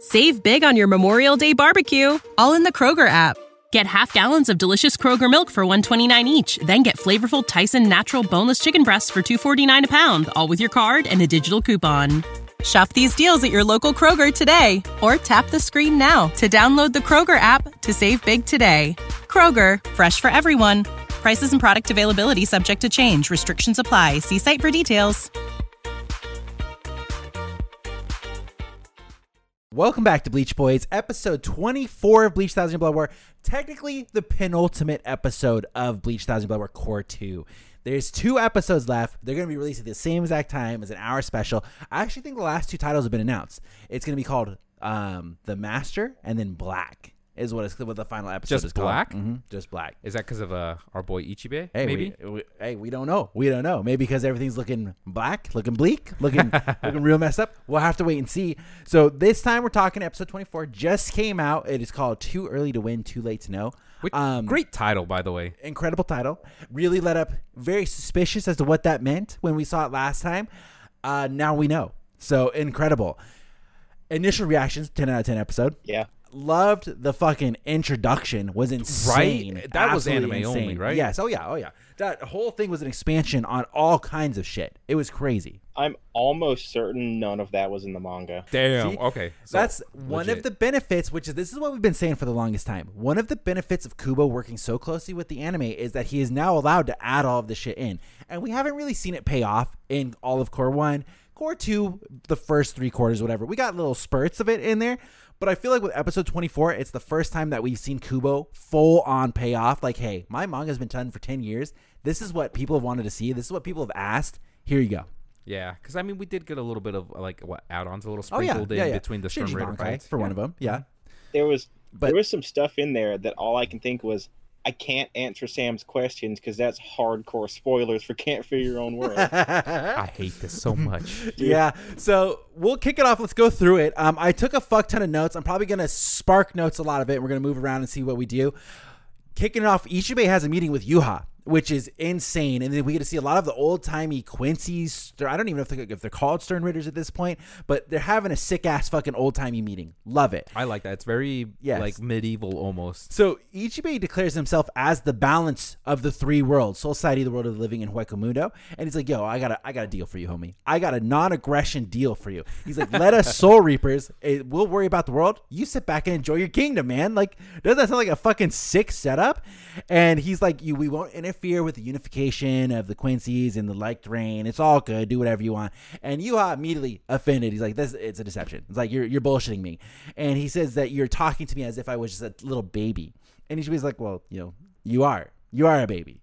Save big on your Memorial Day barbecue, all in the Kroger app. Get half gallons of delicious Kroger milk for $1.29 each. Then get flavorful Tyson natural boneless chicken breasts for $2.49 a pound, all with your card and a digital coupon. Shop these deals at your local Kroger today, or tap the screen now to download the Kroger app to save big today. Kroger, fresh for everyone. Prices and product availability subject to change. Restrictions apply. See site for details. Welcome back to Bleach Boys, episode 24 of Bleach 1000 Blood War. Technically, the penultimate episode of Bleach 1000 Blood War Core 2. There's 2 episodes left. They're going to be released at the same exact time as an hour special. I actually think the last 2 titles have been announced. It's going to be called The Master and then Black is what the final episode is called. Black? Mm-hmm. Just Black. Is that because of our boy Ichibe? Hey, maybe? We don't know. We don't know. Maybe because everything's looking black, looking bleak, looking real messed up. We'll have to wait and see. So this time we're talking episode 24. Just came out. It is called Too Early to Win, Too Late to Know. Great title, by the way. Incredible title. Really let up. Very suspicious as to what that meant when we saw it last time. Now we know. So incredible. Initial reactions, 10 out of 10 episode. Yeah. Loved the fucking introduction. Was insane. Right? That was Absolutely anime only, right? Yes. Oh yeah. That whole thing was an expansion on all kinds of shit. It was crazy. I'm almost certain none of that was in the manga. Damn. See? Okay. So, That's one of the benefits, this is what we've been saying for the longest time. One of the benefits of Kubo working so closely with the anime is that he is now allowed to add all of this shit in. And we haven't really seen it pay off in all of Core 1. Core 2, the first 3 quarters, whatever. We got little spurts of it in there. But I feel like with episode 24, it's the first time that we've seen Kubo full on pay off. Like, hey, my manga's been done for 10 years. This is what people have wanted to see. This is what people have asked. Here you go. Yeah, because I mean, we did get a little bit of add-ons, a little sprinkled in between the Stern Raider fights for one of them. Yeah, there was some stuff in there that all I can think was, I can't answer Sam's questions because that's hardcore spoilers for Can't Fear Your Own World. I hate this so much. Yeah, so we'll kick it off. Let's go through it. I took a fuck ton of notes. I'm probably going to spark notes a lot of it. We're going to move around and see what we do. Kicking it off, Ichibe has a meeting with Yuha, which is insane. And then we get to see a lot of the old-timey Quincy's. I don't even know if they're called Stern Raiders at this point, but they're having a sick-ass fucking old-timey meeting. Love it. I like that. It's very like medieval almost. So Ichibe declares himself as the balance of the 3 worlds, Soul Society, the world of the living, and Hueco Mundo. And he's like, yo, I got a deal for you, homie. I got a non-aggression deal for you. He's like, let us Soul Reapers, we'll worry about the world. You sit back and enjoy your kingdom, man. Like, doesn't that sound like a fucking sick setup? And he's like, we won't interfere with the unification of the Quincy's and the liked reign. It's all good. Do whatever you want. And Yuha immediately offended. He's like, it's a deception. It's like, you're bullshitting me. And he says that you're talking to me as if I was just a little baby. And Ichibe's like, well, you are a baby,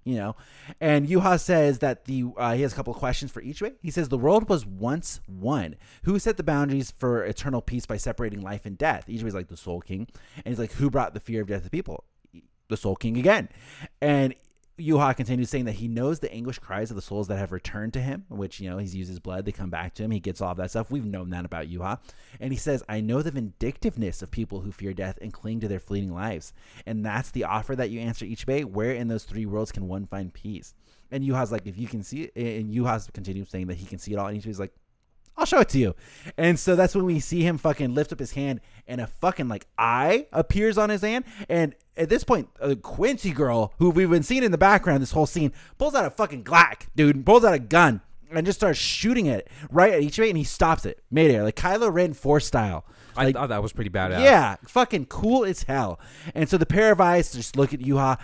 And Yuha says that he has a couple of questions for Ichibe. He says the world was once one. Who set the boundaries for eternal peace by separating life and death? Ichibe's like, the Soul King. And he's like, who brought the fear of death to people? The Soul King again. And Yuha continues saying that he knows the anguish cries of the souls that have returned to him, which, he's used his blood. They come back to him. He gets all of that stuff. We've known that about Yuha. And he says, I know the vindictiveness of people who fear death and cling to their fleeting lives. And that's the offer that you answer Ichibe. Where in those 3 worlds can one find peace? And Yuha's like, if you can see it, and Yuha continues saying that he can see it all. And Ichibe's like, I'll show it to you. And so that's when we see him fucking lift up his hand and a fucking eye appears on his hand. And at this point, a Quincy girl who we've been seeing in the background this whole scene pulls out a fucking Glock, dude, pulls out a gun and just starts shooting it right at Ichibe, and he stops it midair, like Kylo Ren Force style. I thought that was pretty badass. Yeah, fucking cool as hell. And so the pair of eyes just look at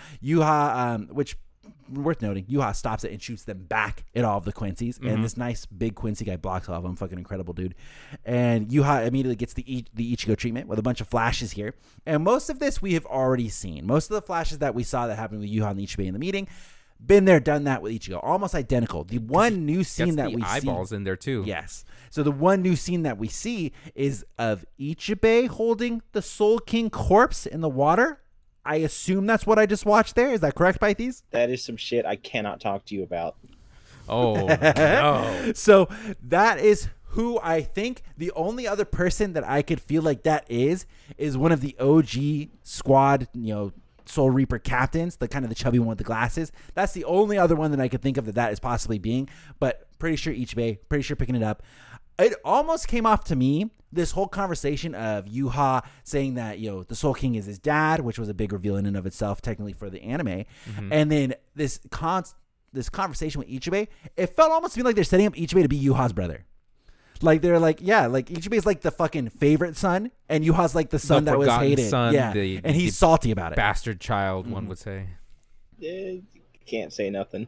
Yuha, which worth noting, Yuha stops it and shoots them back at all of the Quincy's. Mm-hmm. And this nice big Quincy guy blocks all of them. Fucking incredible, dude. And Yuha immediately gets the Ichigo treatment with a bunch of flashes here. And most of this we have already seen. Most of the flashes that we saw that happened with Yuha and Ichibe in the meeting, been there, done that with Ichigo. Almost identical. The one new scene that we see. eyeballs in there too. Yes. So the one new scene that we see is of Ichibe holding the Soul King corpse in the water. I assume that's what I just watched there. Is that correct, Pythes? That is some shit I cannot talk to you about. Oh, no. So that is who I think the only other person that I could feel like that is one of the OG squad, Soul Reaper captains, the kind of the chubby one with the glasses. That's the only other one that I could think of that is possibly being, but pretty sure Ichibe, pretty sure picking it up. it almost came off to me, this whole conversation of Yuha saying that, the Soul King is his dad, which was a big reveal in and of itself, technically, for the anime. And then this conversation with Ichibei, it felt almost to me like they're setting up Ichibei to be Yuha's brother. Like, they're like, yeah, like Ichibei's like the fucking favorite son, and Yuha's like the son that was hated. Son, and he's salty about it. Bastard child, one would say. Can't say nothing.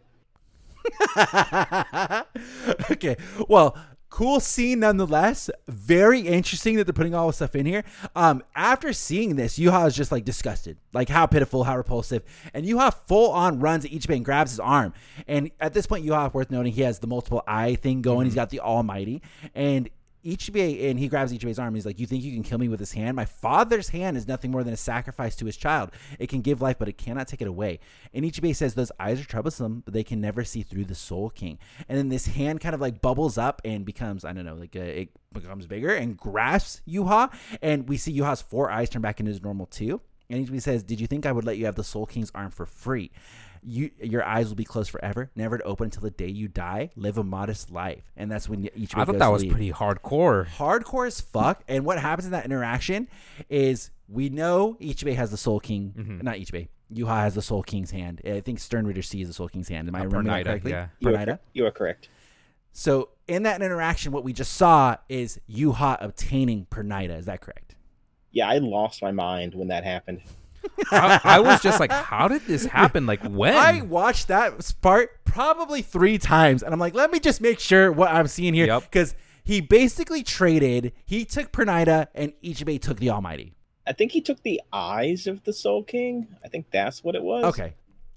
Okay, well, cool scene nonetheless. Very interesting that they're putting all this stuff in here. After seeing this, Yuha is just like disgusted, like how pitiful, how repulsive, and Yuha full on runs at Ichibei and grabs his arm. And at this point, Yuha, worth noting, he has the multiple eye thing going. He's got the Almighty, and Ichibei, and he grabs Ichibei's arm. He's like, "You think you can kill me with this hand? My father's hand is nothing more than a sacrifice to his child. It can give life, but it cannot take it away." And Ichibei says, "Those eyes are troublesome, but they can never see through the Soul King." And then this hand kind of like bubbles up and becomes, I don't know, like it becomes bigger and grasps Yuha. And we see Yuha's 4 eyes turn back into his normal 2. And Ichibei says, "Did you think I would let you have the Soul King's arm for free? Your eyes will be closed forever, never to open until the day you die. Live a modest life." And that's when Ichibei I thought that was pretty hardcore. Hardcore as fuck. And what happens in that interaction is we know Ichibei has the Soul King. Not Ichibei. Yuha has the Soul King's hand. I think Stern Reader sees the Soul King's hand. Am I remembering that correctly? Yeah. Pernida? You are correct. So in that interaction, what we just saw is Yuha obtaining Pernida. Is that correct? Yeah, I lost my mind when that happened. I was just like, how did this happen? Like, when? I watched that part probably 3 times, and I'm like, let me just make sure what I'm seeing here. Because he basically traded. He took Pernida, and Ichibei took the Almighty. I think he took the eyes of the Soul King. I think that's what it was. Okay.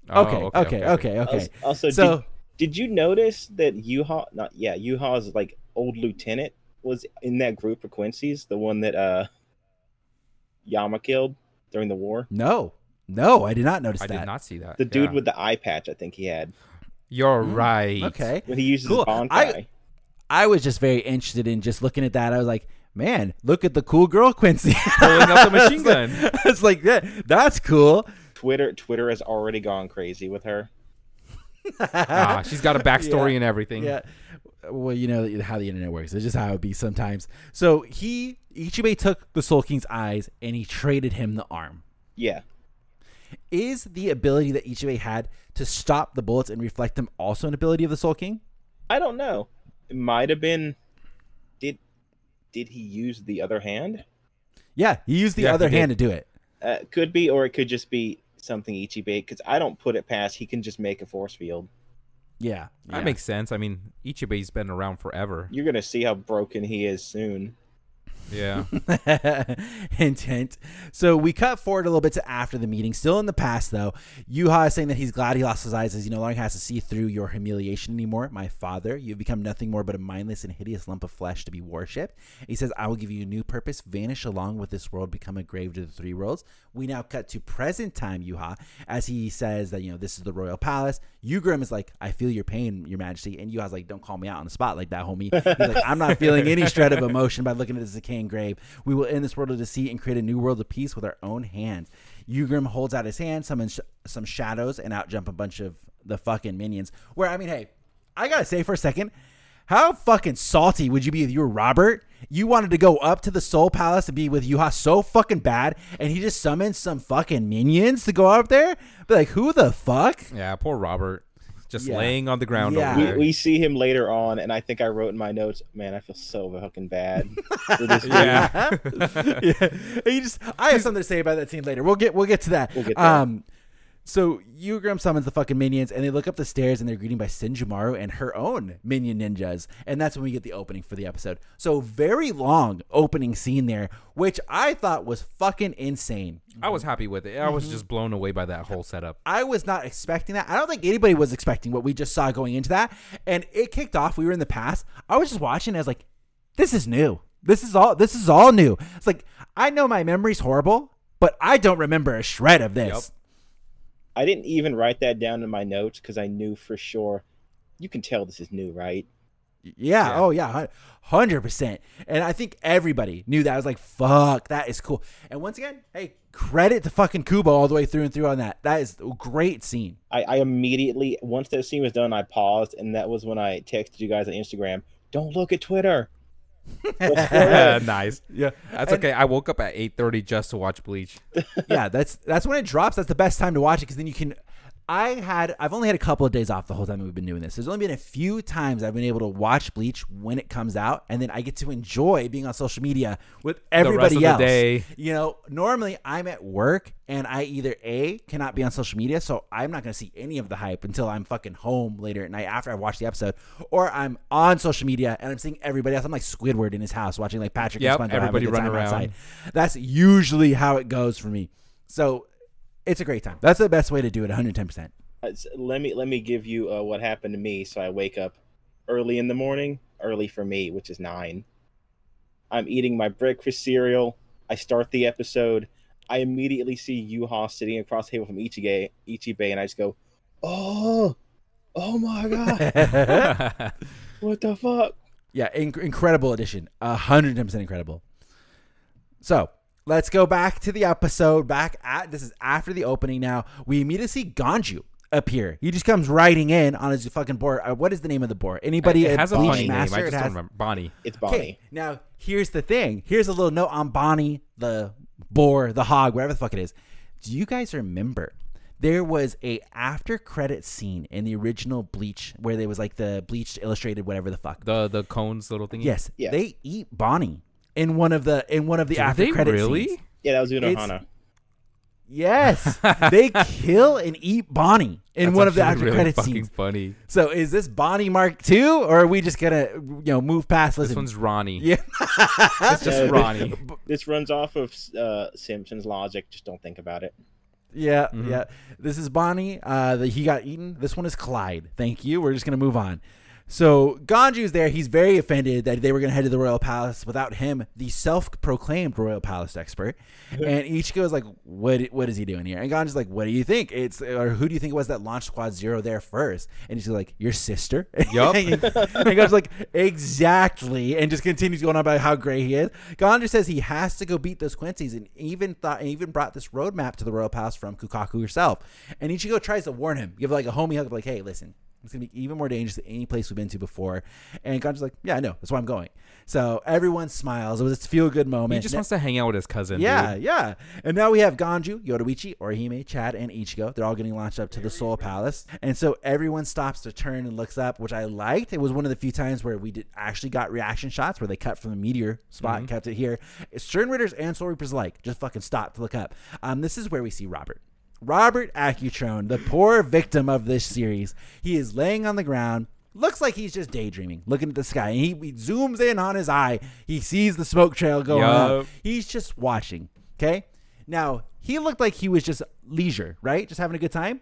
Also, so, did you notice that Yuha's like old lieutenant was in that group of Quincy's, the one that Yama killed during the war? No, I did not notice that. I did not see that. The dude with the eye patch, I think he had. You're right. Okay. When he uses his Bankai. I was just very interested in just looking at that. I was like, man, look at the cool girl Quincy. Pulling up the machine gun. It's like, that's cool. Twitter has already gone crazy with her. She's got a backstory and everything. Yeah. Well, you know how the internet works. It's just how it be sometimes. So Ichibei took the Soul King's eyes and he traded him the arm. Yeah. Is the ability that Ichibei had to stop the bullets and reflect them also an ability of the Soul King? I don't know. It might have been. Did he use the other hand? Yeah, he used the other hand to do it. Could be, or it could just be something Ichibei, because I don't put it past he can just make a force field. Yeah. That makes sense. I mean, Ichibei's been around forever. You're going to see how broken he is soon. Yeah. Hint, hint. So we cut forward a little bit to after the meeting. Still in the past, though. Yuha is saying that he's glad he lost his eyes as he no longer has to see through your humiliation anymore. My father, you've become nothing more but a mindless and hideous lump of flesh to be worshipped. He says, I will give you a new purpose. Vanish along with this world. Become a grave to the 3 worlds. We now cut to present time Yuha as he says that, this is the royal palace. Yugrim is like, I feel your pain, your majesty. And Yuha's like, don't call me out on the spot like that, homie. He's like, I'm not feeling any shred of emotion by looking at this decaying grave. We will end this world of deceit and create a new world of peace with our own hands. Yugrim holds out his hand, summons some shadows, and out jump a bunch of the fucking minions. Where, I mean, hey, I gotta say for a second, how fucking salty would you be if you were Robert? You wanted to go up to the Soul Palace and be with Yuha so fucking bad, and he just summons some fucking minions to go up there? Be like, who the fuck? Yeah, poor Robert. Just laying on the ground over there. We see him later on, and I think I wrote in my notes, man, I feel so fucking bad for this dude. I have something to say about that scene later. We'll get to that. We'll get there. So Yugrim summons the fucking minions, and they look up the stairs, and they're greeted by Senjumaru and her own minion ninjas. And that's when we get the opening for the episode. So very long opening scene there, which I thought was fucking insane. I was happy with it. I was just blown away by that whole setup. I was not expecting that. I don't think anybody was expecting what we just saw going into that. And it kicked off. We were in the past. I was just watching. And I was like, this is new. This is all new. It's like, I know my memory's horrible, but I don't remember a shred of this. Yep. I didn't even write that down in my notes because I knew for sure. You can tell this is new, right? Yeah. Oh, yeah. 100%. And I think everybody knew that. I was like, fuck, that is cool. And once again, hey, credit to fucking Kubo all the way through and through on that. That is a great scene. I immediately, once that scene was done, I paused. And that was when I texted you guys on Instagram, don't look at Twitter. Nice. Yeah, that's okay. I woke up at 8:30 just to watch Bleach. Yeah, that's when it drops. That's the best time to watch it because then you can. I've only had a couple of days off the whole time we've been doing this. There's only been a few times I've been able to watch Bleach when it comes out, and then I get to enjoy being on social media with everybody the rest else. Of the day. You know, normally I'm at work and I either cannot be on social media, so I'm not going to see any of the hype until I'm fucking home later at night after I watch the episode, or I'm on social media and I'm seeing everybody else. I'm like Squidward in his house watching like Patrick and SpongeBob everybody running around outside. That's usually how it goes for me. So it's a great time. That's the best way to do it, 110%. Let me give you what happened to me. So I wake up early in the morning, early for me, which is 9. I'm eating my breakfast cereal. I start the episode. I immediately see Yuha sitting across the table from Ichibei, and I just go, oh my God. What the fuck? Yeah, incredible addition. 110% incredible. So let's go back to the episode. This is after the opening now. We immediately see Ganju appear. He just comes riding in on his fucking board. What is the name of the board? Anybody? It has a funny Master? name. I just don't remember. Bonnie. It's Bonnie. Okay, now here's the thing. Here's a little note on Bonnie, the boar, the hog, whatever the fuck it is. Do you guys remember there was a after credit scene in the original Bleach where there was like the Bleach illustrated whatever the fuck? The cones little thingy? Yes. Yeah. They eat Bonnie in one of the after credit really? scenes. Yeah, that was Unohana. Yes, they kill and eat Bonnie in one of the after credit scenes. Funny. So is this Bonnie Mark II, or are we just gonna move past? This one's Ronnie. Yeah, it's just Ronnie. This runs off of Simpsons logic. Just don't think about it. Yeah, yeah. This is Bonnie. He got eaten. This one is Clyde. Thank you. We're just gonna move on. So Ganju's there. He's very offended that they were going to head to the Royal Palace without him, the self-proclaimed Royal Palace expert. And Ichigo's like, what is he doing here? And Ganju's like, what do you think? Or who do you think it was that launched Squad Zero there first? And he's like, your sister? Yup. And Ganju's like, exactly. And just continues going on about how great he is. Ganju says he has to go beat those Quincy's and even brought this roadmap to the Royal Palace from Kukaku herself. And Ichigo tries to warn him, give like a homie hug of like, hey, listen. It's going to be even more dangerous than any place we've been to before. And Ganju's like, yeah, I know. That's why I'm going. So everyone smiles. It was a feel-good moment. He just wants to hang out with his cousin, Yeah, dude. yeah. And now we have Ganju, Yoruichi, Orihime, Chad, and Ichigo. They're all getting launched up to the Soul Palace. And so everyone stops to turn and looks up, which I liked. It was one of the few times where we actually got reaction shots where they cut from the meteor spot and kept it here. Stern Ritters and Soul Reapers alike just fucking stop to look up. This is where we see Robert Accutrone, the poor victim of this series. He is laying on the ground. Looks like he's just daydreaming, looking at the sky. And he zooms in on his eye. He sees the smoke trail going up. He's just watching. Okay? Now, he looked like he was just leisure, right? Just having a good time.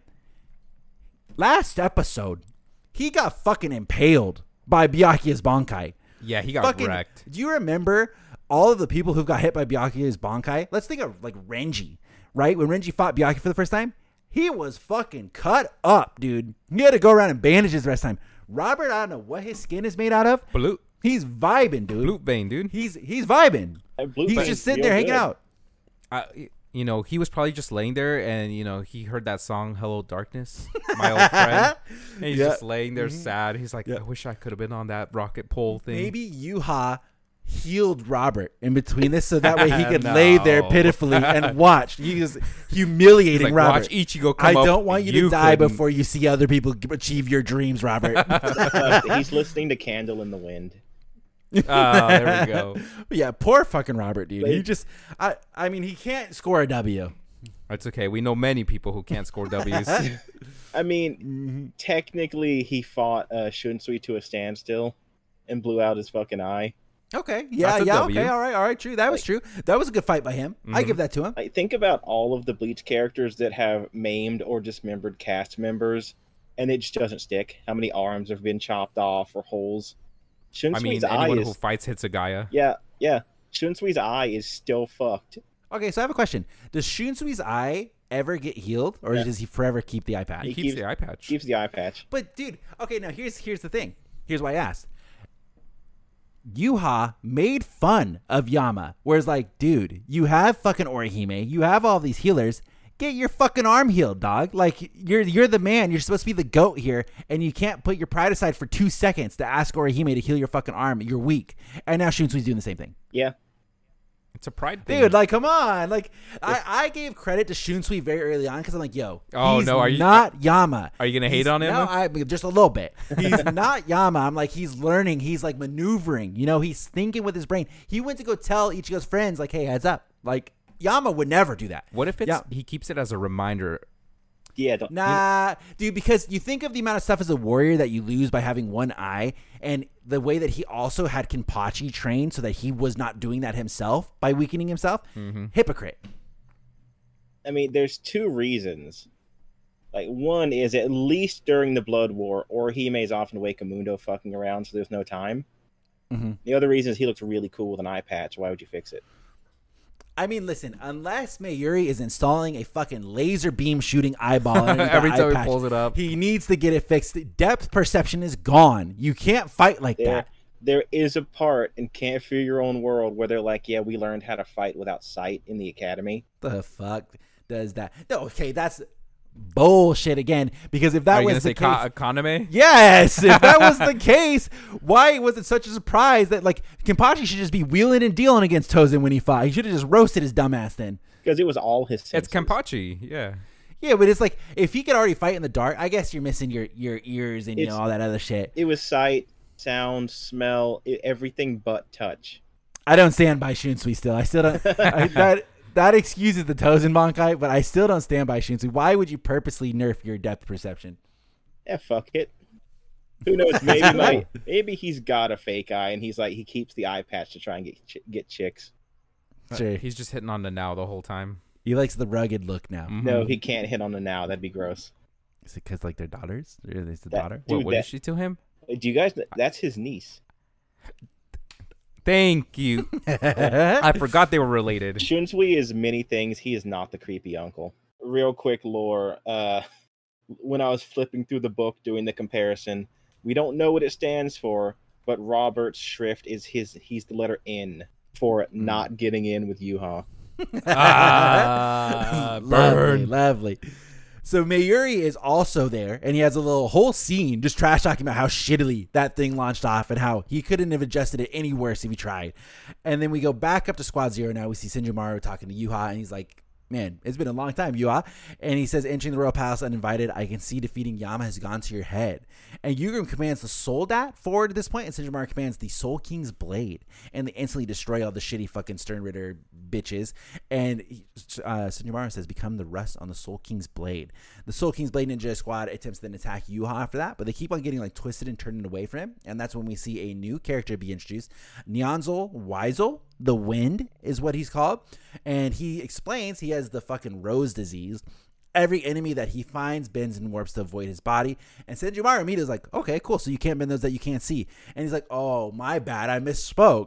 Last episode, he got fucking impaled by Byakuya's Bankai. Yeah, he got wrecked. Do you remember all of the people who got hit by Byakuya's Bankai? Let's think of like Renji. Right? When Renji fought Byakuya for the first time, he was fucking cut up, dude. He had to go around in bandages the rest of the time. Robert, I don't know what his skin is made out of. Blue. He's vibing, dude. Blue vein, dude. He's vibing. He's just sitting there hanging out. He was probably just laying there and, he heard that song, Hello Darkness, my old friend. And he's just laying there sad. He's like, I wish I could have been on that rocket pole thing. Maybe Yuha healed Robert in between this so that way he could lay there pitifully and watch. He was humiliating Robert. Watch Ichigo come up. I don't want you to die before you see other people achieve your dreams, Robert. He's listening to Candle in the Wind. Oh, there we go. Yeah, poor fucking Robert, dude. He just, I mean, he can't score a W. That's okay. We know many people who can't score W's. I mean, technically, he fought Shunsui to a standstill and blew out his fucking eye. Okay. Yeah. Okay. All right. True. That was true. That was a good fight by him. I give that to him. I think about all of the Bleach characters that have maimed or dismembered cast members, and it just doesn't stick. How many arms have been chopped off or holes? Shunsui's anyone who fights Hitsugaya. Yeah. Shunsui's eye is still fucked. Okay, so I have a question. Does Shunsui's eye ever get healed, or does he forever keep the eye patch? He keeps the eye patch. Keeps the eye patch. But dude, okay, now here's the thing. Here's why I asked. Yuha made fun of Yama, whereas like, dude, you have fucking Orihime, you have all these healers. get your fucking arm healed, dog. Like, you're the man. You're supposed to be the GOAT here, and you can't put your pride aside for 2 seconds to ask Orihime to heal your fucking arm. You're weak. And now Shunsui's doing the same thing. Yeah. It's a pride thing. Dude, like, come on. Like, I gave credit to Shunsui very early on because I'm like, yo, he's not Yama. Are you going to hate on him? No, just a little bit. He's not Yama. I'm like, he's learning. He's, like, maneuvering. You know, he's thinking with his brain. He went to go tell Ichigo's friends, like, hey, heads up. Like, Yama would never do that. What if he keeps it as a reminder? Yeah. Dude, because you think of the amount of stuff as a warrior that you lose by having one eye, and the way that he also had Kenpachi trained so that he was not doing that himself by weakening himself. Hypocrite. I mean, there's 2 reasons. Like, one is at least during the Blood War, Orihime's off in Wakamundo fucking around, so there's no time. The other reason is he looks really cool with an eye patch. Why would you fix it? I mean, listen, unless Mayuri is installing a fucking laser beam shooting eyeball every time he pulls it up, he needs to get it fixed. Depth perception is gone. You can't fight like that. There is a part in Can't Fear Your Own World where they're like, yeah, we learned how to fight without sight in the academy. The fuck does that? No, okay, that's bullshit again, because if that was the case, Kaname? Yes, if that was the case, why was it such a surprise that like Kenpachi should just be wheeling and dealing against Tozen when he fought? He should have just roasted his dumbass then. Because it was all his senses. It's Kenpachi, yeah. Yeah, but it's like if he could already fight in the dark, I guess you're missing your ears and all that other shit. It was sight, sound, smell, everything but touch. I don't stand by Shunsui still. I still don't. That excuses the Tozen Bankai, but I still don't stand by Shunsui. Why would you purposely nerf your depth perception? Yeah, fuck it. Who knows? Maybe he's got a fake eye, and he's like he keeps the eye patch to try and get chicks. Sure. He's just hitting on the now the whole time. He likes the rugged look now. No, he can't hit on the now. That'd be gross. Is it because like their daughters? Or is the daughter? What is she to him? Do you guys? That's his niece. Thank you. I forgot they were related. Shunsui is many things. He is not the creepy uncle. Real quick lore. When I was flipping through the book doing the comparison, we don't know what it stands for, but Robert's shrift is he's the letter N for not getting in with Yuha. Burn. Lovely. So Mayuri is also there, and he has a whole scene just trash talking about how shittily that thing launched off and how he couldn't have adjusted it any worse if he tried. And then we go back up to Squad Zero. Now we see Senjumaru talking to Yuha, and he's like, man, it's been a long time, Yuha. And he says, entering the Royal Palace uninvited, I can see defeating Yama has gone to your head. And Yugrim commands the Soul Dat forward at this point, and Senjumaru commands the Soul King's Blade. And they instantly destroy all the shitty fucking Sternritter bitches. And Senjumaru says, become the rust on the Soul King's Blade. The Soul King's Blade Ninja Squad attempts to then attack Yuha after that, but they keep on getting like twisted and turning away from him. And that's when we see a new character be introduced. Nyanzol Wiesel, the Wind is what he's called. And he explains he has the fucking rose disease. Every enemy that he finds bends and warps to avoid his body. And Senjumaru immediately is like, okay, cool. So you can't bend those that you can't see. And he's like, oh, my bad. I misspoke.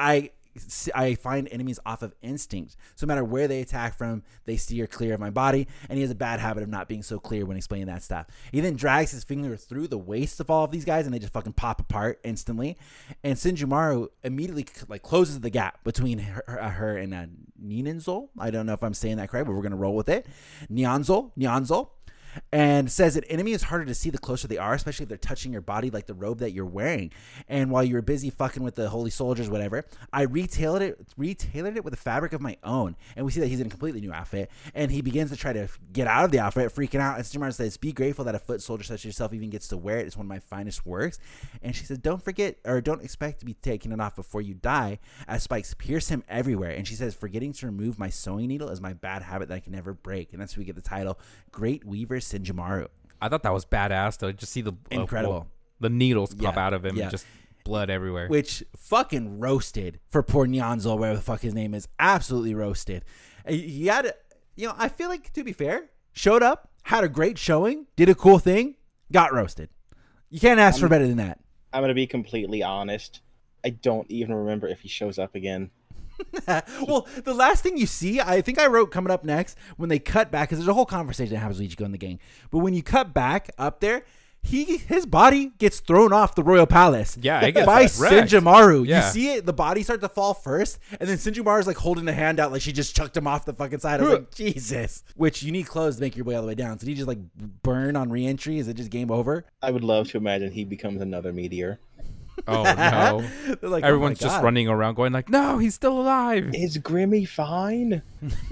I find enemies off of instinct. So no matter where they attack from, they steer clear of my body. And he has a bad habit of not being so clear when explaining that stuff. He then drags his finger through the waist of all of these guys, and they just fucking pop apart instantly. And Senjumaru immediately like closes the gap between her and Ninanzol. I don't know if I'm saying that correct, but we're gonna roll with it. Nyanzol. And says an enemy is harder to see the closer they are, especially if they're touching your body like the robe that you're wearing. And while you were busy fucking with the holy soldiers, whatever, I retailored it with a fabric of my own. And we see that he's in a completely new outfit. And he begins to try to get out of the outfit, freaking out. And Senjumaru says, be grateful that a foot soldier such as yourself even gets to wear it. It's one of my finest works. And she says, don't expect to be taking it off before you die, as spikes pierce him everywhere. And she says, forgetting to remove my sewing needle is my bad habit that I can never break. And that's where we get the title, Great Weaver Senjumaru. I thought that was badass to just see the incredible the needles pop out of him and just blood everywhere. Which fucking roasted for poor Nyanzol, whatever the fuck his name is. Absolutely roasted. He had, I feel like, to be fair, showed up, had a great showing, did a cool thing, got roasted. You can't ask for better than that. I'm gonna be completely honest. I don't even remember if he shows up again. Well, the last thing you see, I think I wrote coming up next, when they cut back, because there's a whole conversation that happens with Ichigo in the gang, but when you cut back up there, his body gets thrown off the royal palace. Yeah, it gets by wrecked. Senjumaru. Yeah. You see it, the body start to fall first, and then Senjumaru's like holding the hand out like she just chucked him off the fucking side. I was like, Jesus. Which you need clothes to make your way all the way down. So did he just like burn on re-entry? Is it just game over? I would love to imagine he becomes another meteor. Oh no! They're like, Everyone's oh my just God. running around going like, "No, he's still alive." Is Grimmy fine?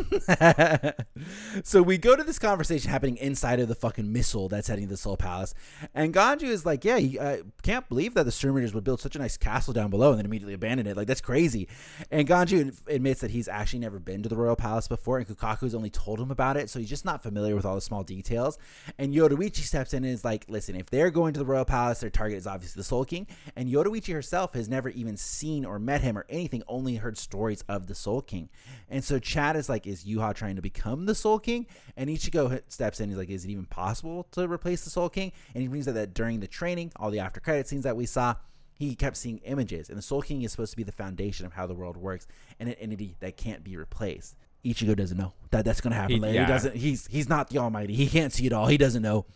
So we go to this conversation happening inside of the fucking missile that's heading to the Soul Palace, and Ganju is like, yeah, he can't believe that the Stormraiders would build such a nice castle down below and then immediately abandon it. Like, that's crazy. And Ganju admits that he's actually never been to the Royal Palace before, and Kukaku's only told him about it, so he's just not familiar with all the small details. And Yoruichi steps in and is like, listen, if they're going to the Royal Palace, their target is obviously the Soul King, and Yoruichi herself has never even seen or met him or anything, only heard stories of the Soul King. And so Chad is like, is Yuha trying to become the Soul King? And Ichigo steps in. He's like, is it even possible to replace the Soul King? And he brings up that during the training, all the after credit scenes that we saw, he kept seeing images. And the Soul King is supposed to be the foundation of how the world works and an entity that can't be replaced. Ichigo doesn't know that that's going to happen later. Yeah. He doesn't. He's not the Almighty. He can't see it all. He doesn't know.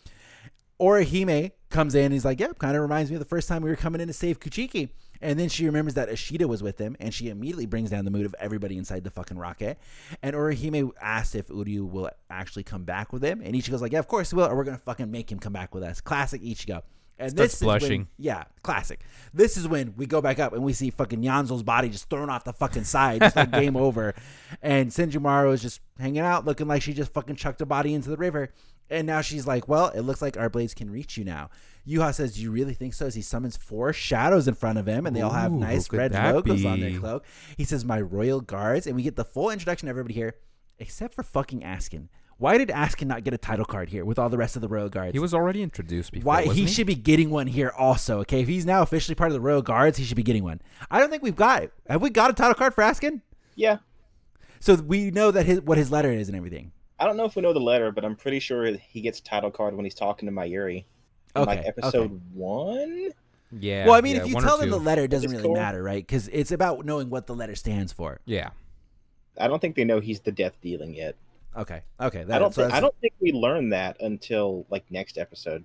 Orihime comes in. And he's like, yeah, kind of reminds me of the first time we were coming in to save Kuchiki. And then she remembers that Ashita was with him, and she immediately brings down the mood of everybody inside the fucking rocket. And Orihime asked if Uryu will actually come back with him, and Ichigo's like, yeah, of course he will, or we're going to fucking make him come back with us. Classic Ichigo. And Starts this blushing. Is when, yeah, classic. This is when we go back up and we see fucking Yanzo's body just thrown off the fucking side, just like game over. And Senjumaru is just hanging out, looking like she just fucking chucked a body into the river. And now she's like, well, it looks like our blades can reach you now. Yuha says, do you really think so? As he summons 4 shadows in front of him, and they all have Ooh, nice could red that logos on be? their cloak. He says, my royal guards. And we get the full introduction of everybody here, except for fucking Askin. Why did Askin not get a title card here with all the rest of the royal guards? He was already introduced before. Why wasn't he should be getting one here also, okay? If he's now officially part of the royal guards, he should be getting one. I don't think we've got it. Have we got a title card for Askin? Yeah. So we know that what his letter is and everything. I don't know if we know the letter, but I'm pretty sure he gets a title card when he's talking to Mayuri. In like episode 1? Yeah. Well, I mean, yeah, if you 1 tell or them 2. the letter, it doesn't It's really cool. matter, right? Because it's about knowing what the letter stands for. Yeah. I don't think they know he's the death dealing yet. Okay. I don't think we learn that until like next episode.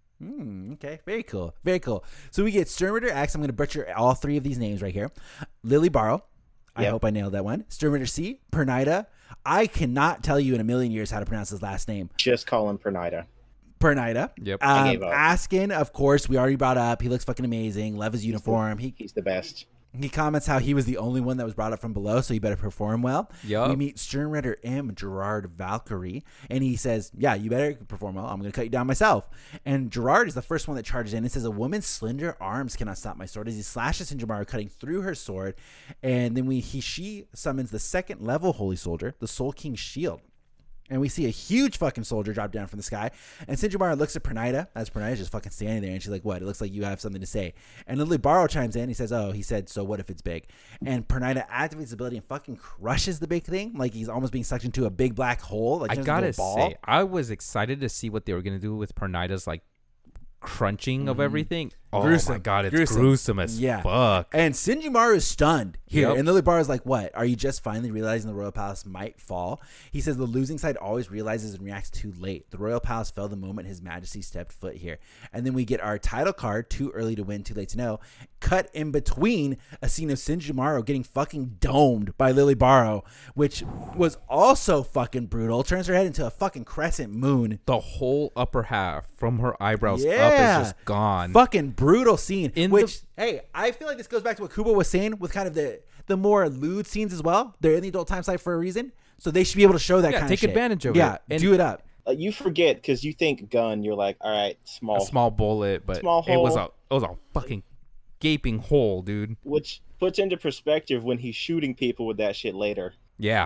Okay. Very cool. Very cool. So we get Sturmraider X. I'm going to butcher all 3 of these names right here. Lily Barrow. I Yep. hope I nailed that one. Sturmraider C. Pernida. I cannot tell you in a million years how to pronounce his last name. Just call him Pernida. Pernida. Yep. I gave up. Askin, of course, we already brought up. He looks fucking amazing. Love his uniform. He's the best. He comments how he was the only one that was brought up from below, so he better perform well. Yup. We meet Sturmraider M, Gerard Valkyrie, and he says, yeah, you better perform well. I'm going to cut you down myself. And Gerard is the first one that charges in and says, a woman's slender arms cannot stop my sword, as he slashes Senjumaru, cutting through her sword. And then she summons the 2nd level Holy Soldier, the Soul King's shield. And we see a huge fucking soldier drop down from the sky. And Senjumaru looks at Pernida, as Pernida's just fucking standing there. And she's like, what? It looks like you have something to say. And Lily Barrow chimes in. He says, he said, so what if it's big? And Pernida activates his ability and fucking crushes the big thing. Like he's almost being sucked into a big black hole. Like I turns into a gotta ball. say, I was excited to see what they were gonna do with Pernida's like crunching of everything. Oh Gruesome. my god, it's Gruesome. gruesome as Yeah. fuck. And Senjumaru is stunned here. Yep. And Lily Barrow is like, what? Are you just finally realizing the Royal Palace might fall? He says the losing side always realizes and reacts too late. The Royal Palace fell the moment His Majesty stepped foot here. And then we get our title card, too early to win, too late to know, cut in between a scene of Senjumaru getting fucking domed by Lily Barrow, which was also fucking brutal. Turns her head into a fucking crescent moon. The whole upper half from her eyebrows up Yeah. is just gone. Fucking brutal scene. In Which, hey, I feel like this goes back to what Kubo was saying with kind of the more lewd scenes as well. They're in the adult time site for a reason, so they should be able to show that Yeah, kind take of shit. advantage of yeah, it. And- do it up. You forget because you think gun. You're like, all right, a small bullet, but Small it was hole. a fucking gaping hole, dude. Which puts into perspective when he's shooting people with that shit later. Yeah.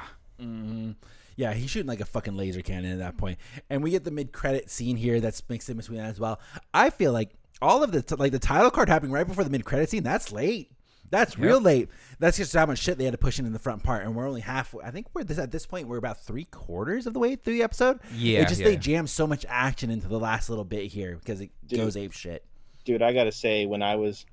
Yeah, he's shooting like a fucking laser cannon at that point. And we get the mid-credit scene here that's mixed in between that as well. I feel like all of the title card happening right before the mid-credit scene, that's late. That's real late. That's just how much shit they had to push in the front part, and we're only halfway. I think at this point we're about 3/4 of the way through the episode. Yeah, it just yeah. they jam so much action into the last little bit here because it goes ape shit. Dude, I gotta say, when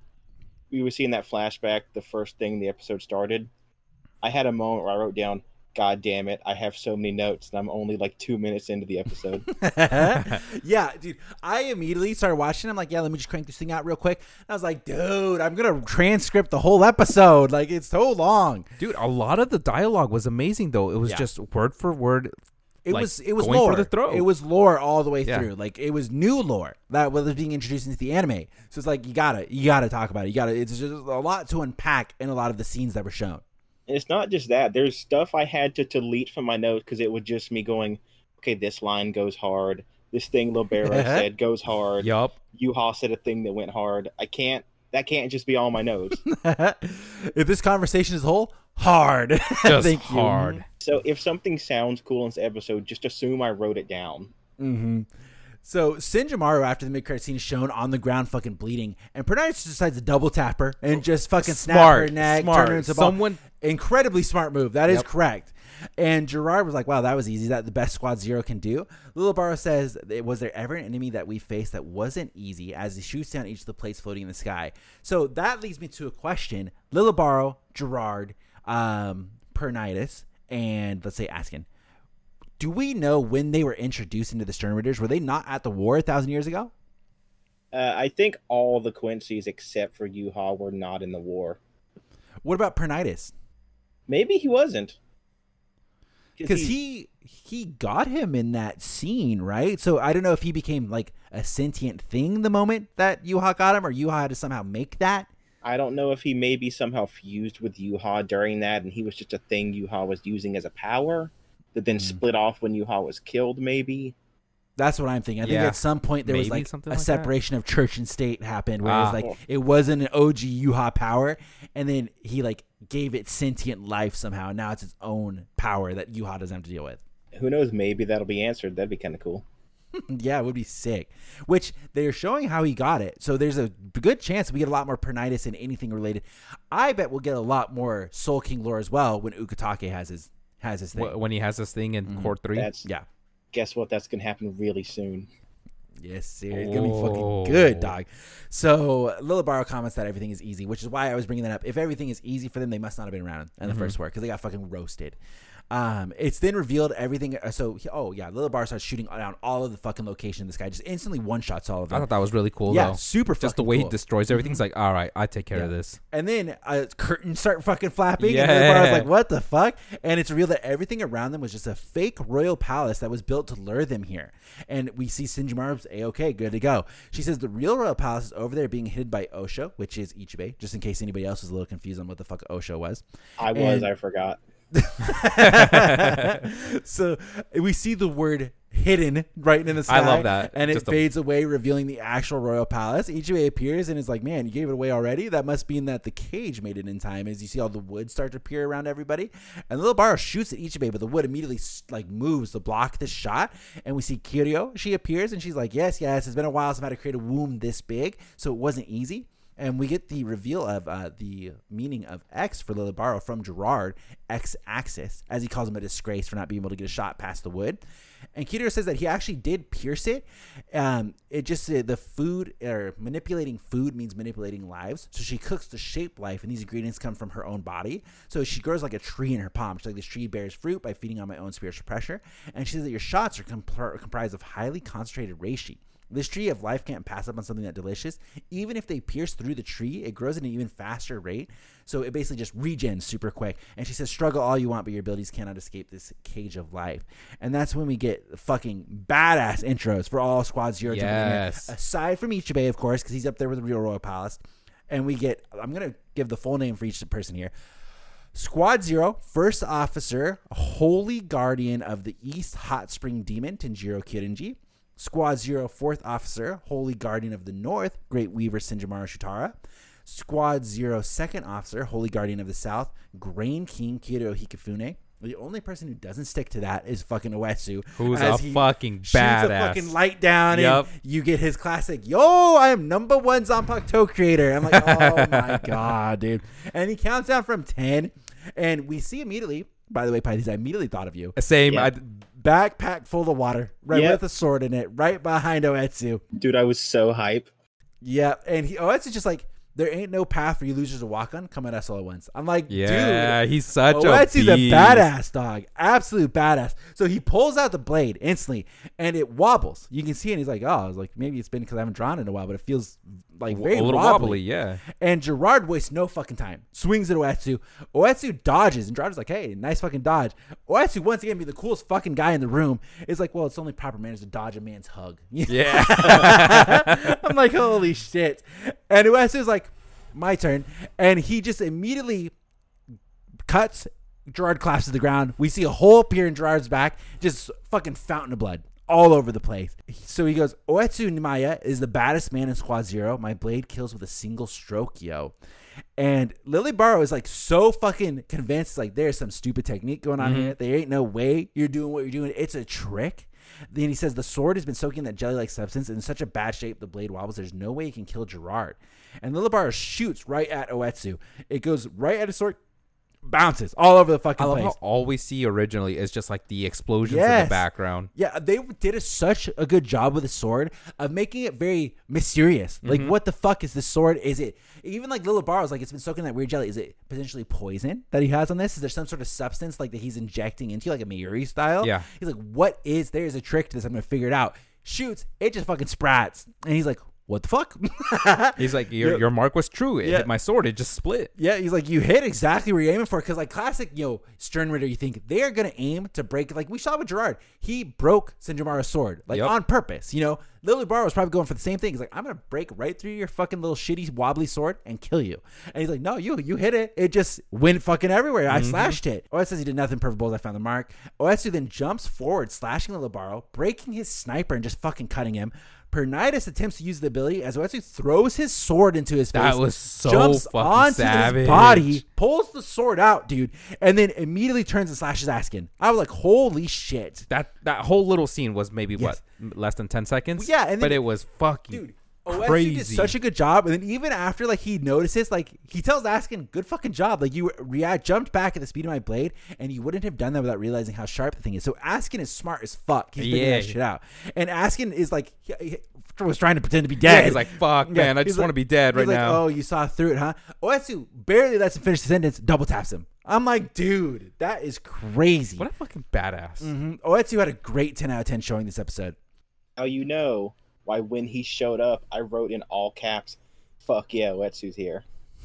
we were seeing that flashback, the first thing the episode started, I had a moment where I wrote down, God damn it, I have so many notes and I'm only like 2 minutes into the episode. Yeah, dude. I immediately started watching. I'm like, yeah, let me just crank this thing out real quick. And I was like, dude, I'm gonna transcript the whole episode. Like, it's so long. Dude, a lot of the dialogue was amazing though. It was just word for word. It like, was going lore. for the throat. It was lore all the way through. Like, it was new lore that was being introduced into the anime. So it's like you gotta talk about it. It's just a lot to unpack in a lot of the scenes that were shown. And it's not just that. There's stuff I had to delete from my notes because it was just me going, okay, this line goes hard. This thing Libero said goes hard. Yup. Yuha said a thing that went hard. That can't just be all my notes. If this conversation is whole, hard. Just Thank hard. you. So if something sounds cool in this episode, just assume I wrote it down. Mm-hmm. So Shinjamaru, after the mid-credit scene, is shown on the ground fucking bleeding, and Pernicious decides to double tap her and just fucking snap her neck, turn her into a ball. Someone Incredibly smart move. That is correct. And Gerard was like, wow, that was easy. That the best Squad Zero can do. Lilibaro says, was there ever an enemy that we faced that wasn't easy, as he shoots down each of the plates floating in the sky? So that leads me to a question. Lilibaro, Gerard, Pernicious, and let's say Askin. Do we know when they were introduced into the Stern Raiders? Were they not at the war 1,000 years ago? I think all the Quincy's except for Yuha were not in the war. What about Pernicious? Maybe he wasn't. Because he got him in that scene, right? So I don't know if he became like a sentient thing the moment that Yuha got him, or Yuha had to somehow make that. I don't know if he maybe somehow fused with Yuha during that, and he was just a thing Yuha was using as a power that then split off when Yuha was killed, maybe. That's what I'm thinking. I think at some point there was Maybe like something a like separation of church and state happened, where it was like it wasn't an OG Yuha power, and then he like gave it sentient life somehow. Now it's its own power that Yuha doesn't have to deal with. Who knows? Maybe that'll be answered. That'd be kind of cool. Yeah, it would be sick. Which they're showing how he got it, so there's a good chance we get a lot more Pernicious and anything related. I bet we'll get a lot more Soul King lore as well when Ukitake has his thing. when he has this thing in Court 3. Yeah. Guess what? That's gonna happen really soon. Yes, sir. It's gonna be fucking good, dog. So Lilibaro comments that everything is easy, which is why I was bringing that up. If everything is easy for them, they must not have been around in the first war because they got fucking roasted. It's then revealed everything. Lilibaro starts shooting down all of the fucking location. This guy just instantly one-shots all of them. I thought that was really cool, Yeah, though. super Just the fucking way cool. he destroys everything's like, all right, I take care of this. And then curtains start fucking flapping. Yeah. And Lilibaro's like, what the fuck? And it's revealed that everything around them was just a fake royal palace that was built to lure them here. And we see Shinjamaru's A-okay, good to go. She says the real royal palace is over there being hidden by Osho, which is Ichibei, just in case anybody else was a little confused on what the fuck Osho was. I forgot. So we see the word hidden right in the sky. I love that. And it Just fades away, revealing the actual royal palace. Ichibei appears and is like, man, you gave it away already? That must mean that the cage made it in time, as you see all the wood start to appear around everybody. And Lilibaro shoots at Ichibei, but the wood immediately like moves to block this shot. And we see Kiryu. She appears and she's like, yes, it's been a while since I've had to create a womb this big, so it wasn't easy. And we get the reveal of the meaning of X for Lilibaro from Gerard, X-axis, as he calls him a disgrace for not being able to get a shot past the wood. And Kiryu says that he actually did pierce it. It just the food, or manipulating food means manipulating lives. So she cooks to shape life, and these ingredients come from her own body. So she grows like a tree in her palm. She's like, this tree bears fruit by feeding on my own spiritual pressure. And she says that your shots are comprised of highly concentrated reishi. This tree of life can't pass up on something that delicious. Even if they pierce through the tree, it grows at an even faster rate. So it basically just regens super quick. And she says, struggle all you want, but your abilities cannot escape this cage of life. And that's when we get fucking badass intros for all Squad Zero. Yes. Aside from Ichibei, of course, because he's up there with the real Royal Palace. And we get, I'm going to give the full name for each person here. Squad Zero, First Officer, Holy Guardian of the East Hot Spring Demon, Tanjiro Kirinji. Squad Zero, Fourth Officer, Holy Guardian of the North, Great Weaver Shinjamaru Shutara. Squad Zero, Second Officer, Holy Guardian of the South, Grain King Kiryu Hikifune. The only person who doesn't stick to that is fucking Uetsu. Who's a fucking shoots badass. a fucking light down, and you get his classic, yo, I am #1 Zanpakuto creator. I'm like, oh my god, dude. And he counts down from 10, and we see immediately, by the way, Python, I immediately thought of you. Same. Yeah. Backpack full of water, right with a sword in it, right behind Uetsu. Dude, I was so hype. Yeah, and Uetsu's just like, there ain't no path for you losers to walk on. Come at us all at once. I'm like, Yeah, dude, he's such Oetsu's a a beast. badass dog. Absolute badass. So he pulls out the blade instantly and it wobbles. You can see it. And he's like, oh, I was like, maybe it's been because I haven't drawn in a while, but it feels like very a little wobbly. Yeah. And Gerard wastes no fucking time. Swings at Oetsu. Oetsu dodges. And Gerard's like, hey, nice fucking dodge. Oetsu, once again, be the coolest fucking guy in the room, is like, well, it's only proper manners to dodge a man's hug. Yeah. I'm like, holy shit. And Uesu's like, my turn. And he just immediately cuts. Gerard collapses to the ground. We see a hole appear in Gerard's back. Just fucking fountain of blood all over the place. So he goes, Oetsu Nimaya is the baddest man in Squad Zero. My blade kills with a single stroke, yo. And Lily Barrow is like so fucking convinced, like, there's some stupid technique going on here. There ain't no way you're doing what you're doing. It's a trick. Then he says the sword has been soaking in that jelly-like substance in such a bad shape the blade wobbles. There's no way you can kill Gerard. And Lilibar shoots right at Oetsu. It goes right at his sword, bounces all over the fucking I love place. how all we see originally is just like the explosions in Yes. the background. Yeah, they did such a good job with the sword of making it very mysterious. Like, what the fuck is this sword? Is it even like Lilibar's like it's been soaking in that weird jelly? Is it potentially poison that he has on this? Is there some sort of substance like that he's injecting into, like a Mayuri style? Yeah. He's like, what is there's a trick to this? I'm gonna figure it out. Shoots, it just fucking sprats, and he's like, what the fuck? He's like, your mark was true. It hit my sword. It just split. Yeah, he's like, you hit exactly where you're aiming for. Because, like, classic, Stern Ritter, you think they are going to aim to break. Like, we saw with Gerard. He broke Sinjamara's sword, like, on purpose. Lily Barrow was probably going for the same thing. He's like, I'm going to break right through your fucking little shitty wobbly sword and kill you. And he's like, no, you hit it. It just went fucking everywhere. I slashed it. Oetsu says he did nothing. Perfect balls. I found the mark. Oetsu then jumps forward, slashing Lily Barrow, breaking his sniper and just fucking cutting him. Pernitus attempts to use the ability as Oetsu throws his sword into his face. That was so jumps fucking onto savage. his body, pulls the sword out, dude, and then immediately turns and slashes Askin. I was like, holy shit. That whole little scene was maybe less than 10 seconds? Yeah, and then, but it was fucking dude, Oetsu crazy. did such a good job, and then even after, like, he notices, like, he tells Askin, good fucking job. Like, you jumped back at the speed of my blade, and you wouldn't have done that without realizing how sharp the thing is. So Askin is smart as fuck. He's figuring that shit out. And Askin is like, he was trying to pretend to be dead. Yeah, he's like, fuck, man, I just want to be dead right now. Oh, you saw through it, huh? Oetsu barely lets him finish the sentence, double taps him. I'm like, dude, that is crazy. What a fucking badass. Oetsu had a great 10 out of 10 showing this episode. Now you know why when he showed up, I wrote in all caps, fuck yeah, Oetsu's here.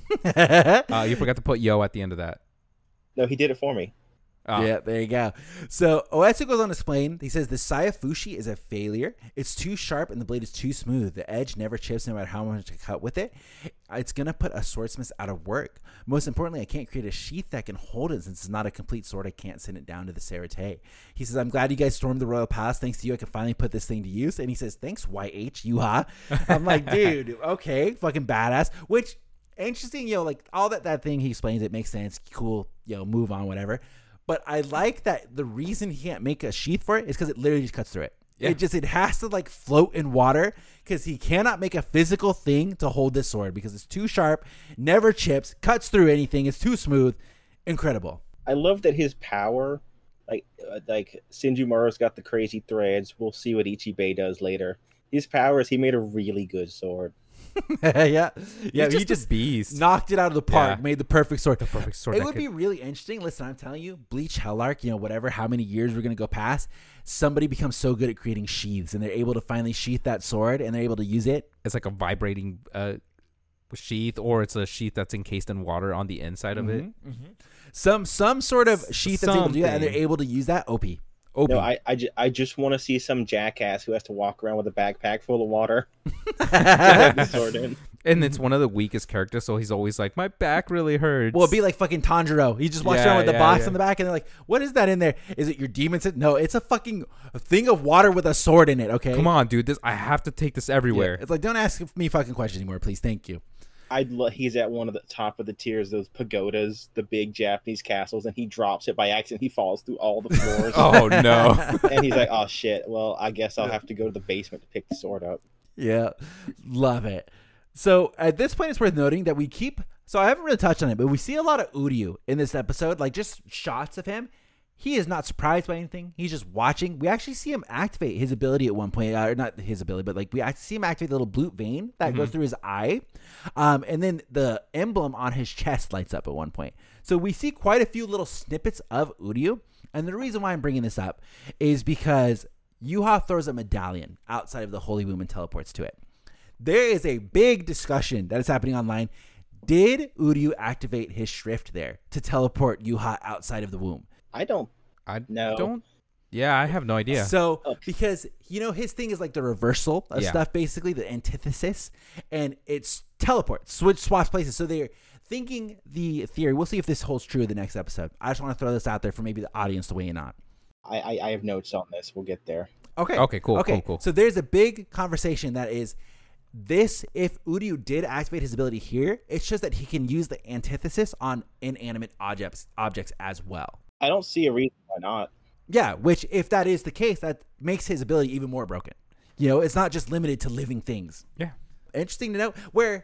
You forgot to put yo at the end of that. No, he did it for me. Yeah, there you go. So Oetsu goes on to explain. He says the Saifushi is a failure. It's too sharp and the blade is too smooth. The edge never chips no matter how much I cut with it. It's going to put a swordsmith out of work. Most importantly, I can't create a sheath that can hold it since it's not a complete sword. I can't send it down to the Sarate. He says, I'm glad you guys stormed the Royal Palace. Thanks to you, I can finally put this thing to use. And he says, thanks, YH, Yuha. I'm like, dude, okay, fucking badass. Which, interesting, like all that thing he explains, it makes sense. Cool, move on, whatever. But I like that the reason he can't make a sheath for it is because it literally just cuts through it. Yeah. It has to like float in water because he cannot make a physical thing to hold this sword because it's too sharp, never chips, cuts through anything. It's too smooth. Incredible. I love that his power, like Sinjumaru's got the crazy threads. We'll see what Ichibei does later. His power is he made a really good sword. Yeah, he just beast. Knocked it out of the park, made the perfect sword. It would be be really interesting. Listen, I'm telling you, Bleach, Hellark, whatever, how many years we're gonna go past, somebody becomes so good at creating sheaths, and they're able to finally sheath that sword, and they're able to use it. It's like a vibrating sheath, or it's a sheath that's encased in water on the inside of it. Some sort of sheath that's able to do that, and they're able to use that. OP. No, I just want to see some jackass who has to walk around with a backpack full of water. And it's one of the weakest characters, so he's always like, my back really hurts. Well, it'd be like fucking Tanjiro. He just walks around with the box in the back, and they're like, what is that in there? Is it your demon set? No, it's a fucking thing of water with a sword in it, okay? Come on, dude. I have to take this everywhere. Yeah. It's like, don't ask me fucking questions anymore, please. Thank you. He's at one of the top of the tiers, those pagodas, the big Japanese castles, and he drops it by accident. He falls through all the floors. Oh, no. And he's like, oh, shit. Well, I guess I'll have to go to the basement to pick the sword up. Yeah. Love it. So at this point, it's worth noting that so I haven't really touched on it, but we see a lot of Uryu in this episode, like just shots of him. He is not surprised by anything. He's just watching. We actually see him activate his ability at one point. Or not his ability, but like we actually see him activate the little blue vein that goes through his eye. And then the emblem on his chest lights up at one point. So we see quite a few little snippets of Uryu. And the reason why I'm bringing this up is because Yuha throws a medallion outside of the Holy Womb and teleports to it. There is a big discussion that is happening online. Did Uryu activate his shrift there to teleport Yuha outside of the womb? I don't. Yeah, I have no idea. So, because, his thing is like the reversal of stuff, basically, the antithesis, and it's teleport, swaps places. So they're thinking the theory. We'll see if this holds true in the next episode. I just want to throw this out there for maybe the audience to weigh in on. I have notes on this. We'll get there. Okay, cool. So there's a big conversation that is this: if Uryu did activate his ability here, it's just that he can use the antithesis on inanimate objects as well. I don't see a reason why not. Yeah, which if that is the case, that makes his ability even more broken. It's not just limited to living things. Yeah. Interesting to know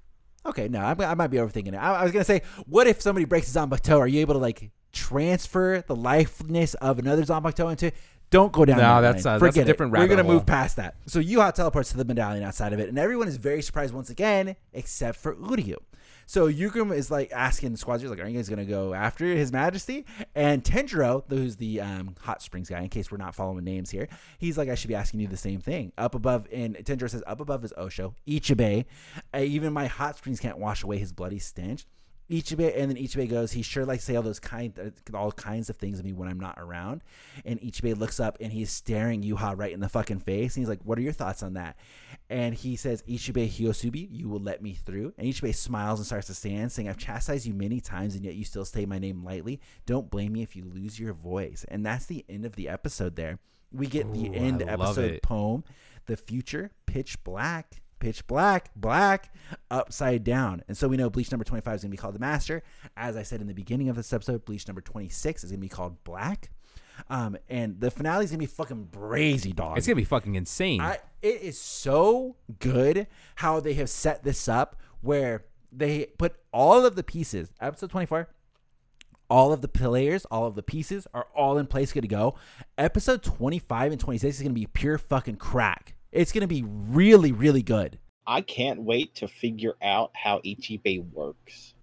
I might be overthinking it. I was going to say, what if somebody breaks a Zanbakuto? Are you able to like transfer the lifelessness of another Zanbakuto into? Don't go down. No, that's a different rabbit We're going to hole. move past that. So Yuha teleports to the medallion outside of it, and everyone is very surprised once again, except for Uryu. So Yugum is like asking the squadrons, like, are you guys going to go after His Majesty? And Tenjiro, who's the hot springs guy, in case we're not following names here, he's like, I should be asking you the same thing. Up above, and Tenjiro says, up above is Osho, Ichibei. Even my hot springs can't wash away his bloody stench. Ichibei, and then Ichibei goes, he sure likes to say all kinds of things to me when I'm not around. And Ichibei looks up and he's staring Yuha right in the fucking face. And he's like, what are your thoughts on that? And he says, Ichibei Hyosubi, you will let me through. And Ichibei smiles and starts to stand, saying, I've chastised you many times and yet you still say my name lightly. Don't blame me if you lose your voice. And that's the end of the episode there. We get the end episode poem, The Future, Pitch Black, black, upside down. And so we know Bleach number 25 is going to be called The Master. As I said in the beginning of this episode, Bleach number 26 is going to be called Black. And the finale is going to be fucking brazy, dog. It's going to be fucking insane. It is so good how they have set this up where they put all of the pieces, episode 24, all of the players, all of the pieces are all in place, good to go. Episode 25 and 26 is going to be pure fucking crack. It's going to be really, really good. I can't wait to figure out how Ichibei works.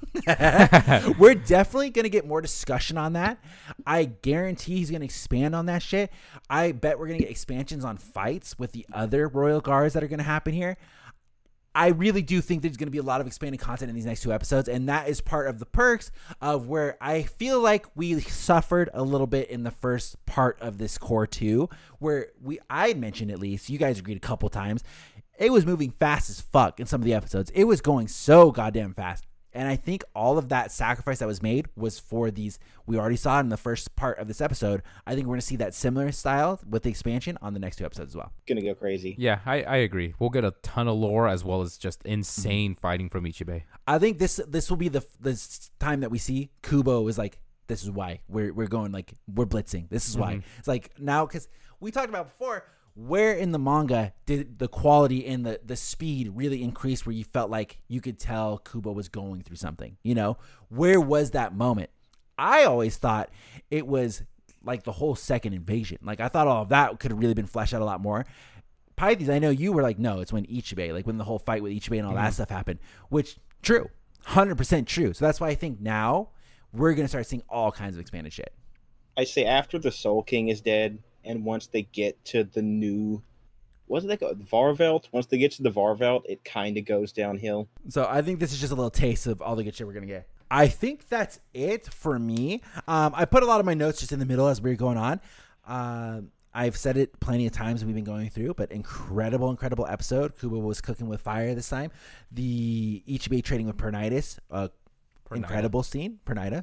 We're definitely going to get more discussion on that. I guarantee he's going to expand on that shit. I bet we're going to get expansions on fights with the other Royal Guards that are going to happen here. I really do think there's going to be a lot of expanded content in these next two episodes, and that is part of the perks of where I feel like we suffered a little bit in the first part of this core 2, where I mentioned, at least, you guys agreed a couple times, it was moving fast as fuck in some of the episodes. It was going so goddamn fast. And I think all of that sacrifice that was made was for these. We already saw it in the first part of this episode. I think we're going to see that similar style with the expansion on the next two episodes as well. Gonna go crazy. Yeah, I agree. We'll get a ton of lore as well as just insane fighting from Ichibei. I think this will be this time that we see Kubo is like, this is why we're going, like, we're blitzing. This is why. It's like now, because we talked about before, where in the manga did the quality and the speed really increase where you felt like you could tell Kubo was going through something? Where was that moment? I always thought it was like the whole second invasion. Like, I thought all of that could have really been fleshed out a lot more. Pythes, I know you were like, no, it's when Ichibei, like when the whole fight with Ichibei and all that stuff happened, which true, 100% true. So that's why I think now we're going to start seeing all kinds of expanded shit. I say after the Soul King is dead, and once they get to the new, what's it called? Varvelt? Once they get to the Varvelt, it kind of goes downhill. So I think this is just a little taste of all the good shit we're going to get. I think that's it for me. I put a lot of my notes just in the middle as we were going on. I've said it plenty of times we've been going through, but incredible episode. Kubo was cooking with fire this time. The Ichibei trading with Pernidas, incredible scene. Pernida,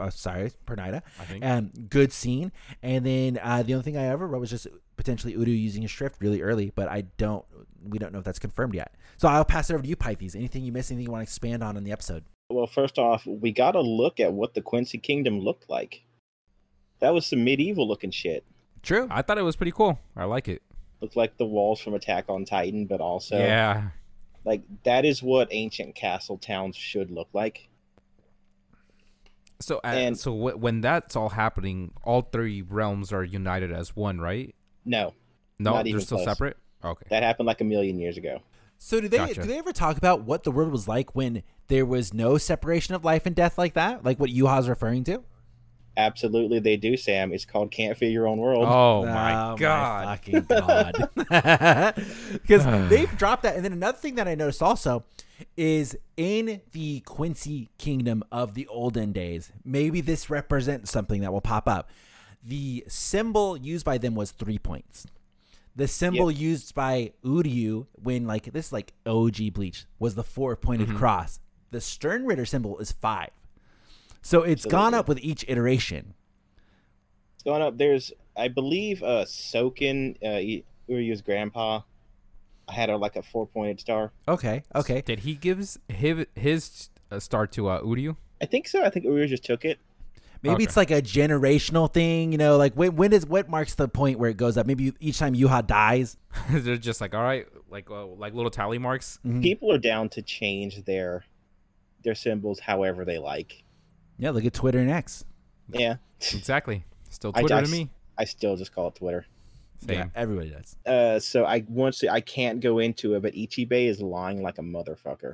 I think. Good scene. And then the only thing I ever wrote was just potentially Uryu using his shrift really early, but we don't know if that's confirmed yet. So I'll pass it over to you, Pythes. Anything you missed, anything you want to expand on in the episode? Well, first off, we got to look at what the Quincy Kingdom looked like. That was some medieval looking shit. True. I thought it was pretty cool. I like it. Looked like the walls from Attack on Titan, but also, yeah, like, that is what ancient castle towns should look like. So And- when that's all happening, all three realms are united as one, right? No, No, Not they're even still close. separate. Okay. that happened like a million years ago. So do they Gotcha. do they ever talk about what the world was like when there was no separation of life and death like that? Like what Yuha's referring to? Absolutely, they do, Sam. It's called Can't Fear Your Own World. Oh my god. fucking god! Because they've dropped that, and then another thing that I noticed also is in the Quincy Kingdom of the olden days. Maybe this represents something that will pop up. The symbol used by them was 3 points. The symbol used by Uryu when this is like OG Bleach was the 4-pointed cross. The Sternritter symbol is 5. So it's gone up with each iteration. It's going up. There's, I believe, Soken, Uryu's grandpa, had a 4-pointed star. Okay. Did he give his star to Uryu? I think so. I think Uryu just took it. Maybe Okay. it's like a generational thing, what marks the point where it goes up? Maybe each time Yuha dies. They're just all right, like little tally marks. People are down to change their symbols however they like. Yeah, look at Twitter and X. Yeah. Exactly. Still I- Twitter I to s- me. I still just call it Twitter. Same. Yeah, everybody does. So I can't go into it, but Ichibei is lying like a motherfucker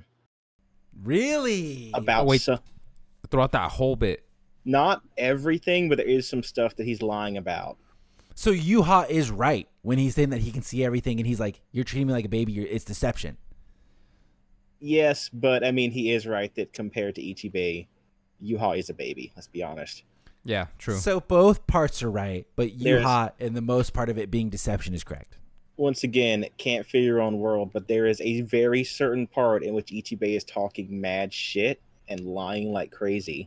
Really? about Oh, wait. so- Throughout that whole bit. not everything, but there is some stuff that he's lying about. So Yuha is right when he's saying that he can see everything, and he's like, "You're treating me like a baby. It's deception." Yes, but I mean, he is right that compared to Ichibei, Yuha is a baby. Let's be honest. Yeah, true. So both parts are right, but There's- Yuha and the most part of it being deception is correct. Once again, can't fear your own world, but there is a very certain part in which Ichibei is talking mad shit and lying like crazy.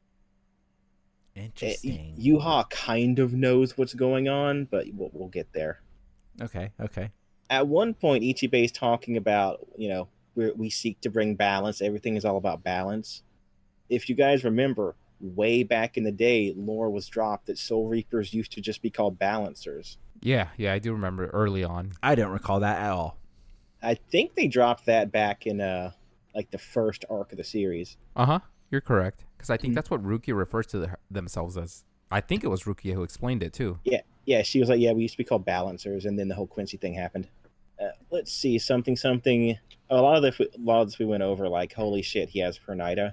Interesting. Yuha kind of knows what's going on, but we'll get there. Okay. At one point, Ichibei's talking about, we seek to bring balance. Everything is all about balance. If you guys remember, way back in the day, lore was dropped that Soul Reapers used to just be called balancers. yeah, I do remember early on. I don't recall that at all. I think they dropped that back in the first arc of the series. You're correct. Because I think that's what Rukia refers to themselves as. I think it was Rukia who explained it too. Yeah, she was like, yeah, we used to be called balancers, and then the whole Quincy thing happened. Let's see, something. A lot of this we went over, like, holy shit, he has Pernida.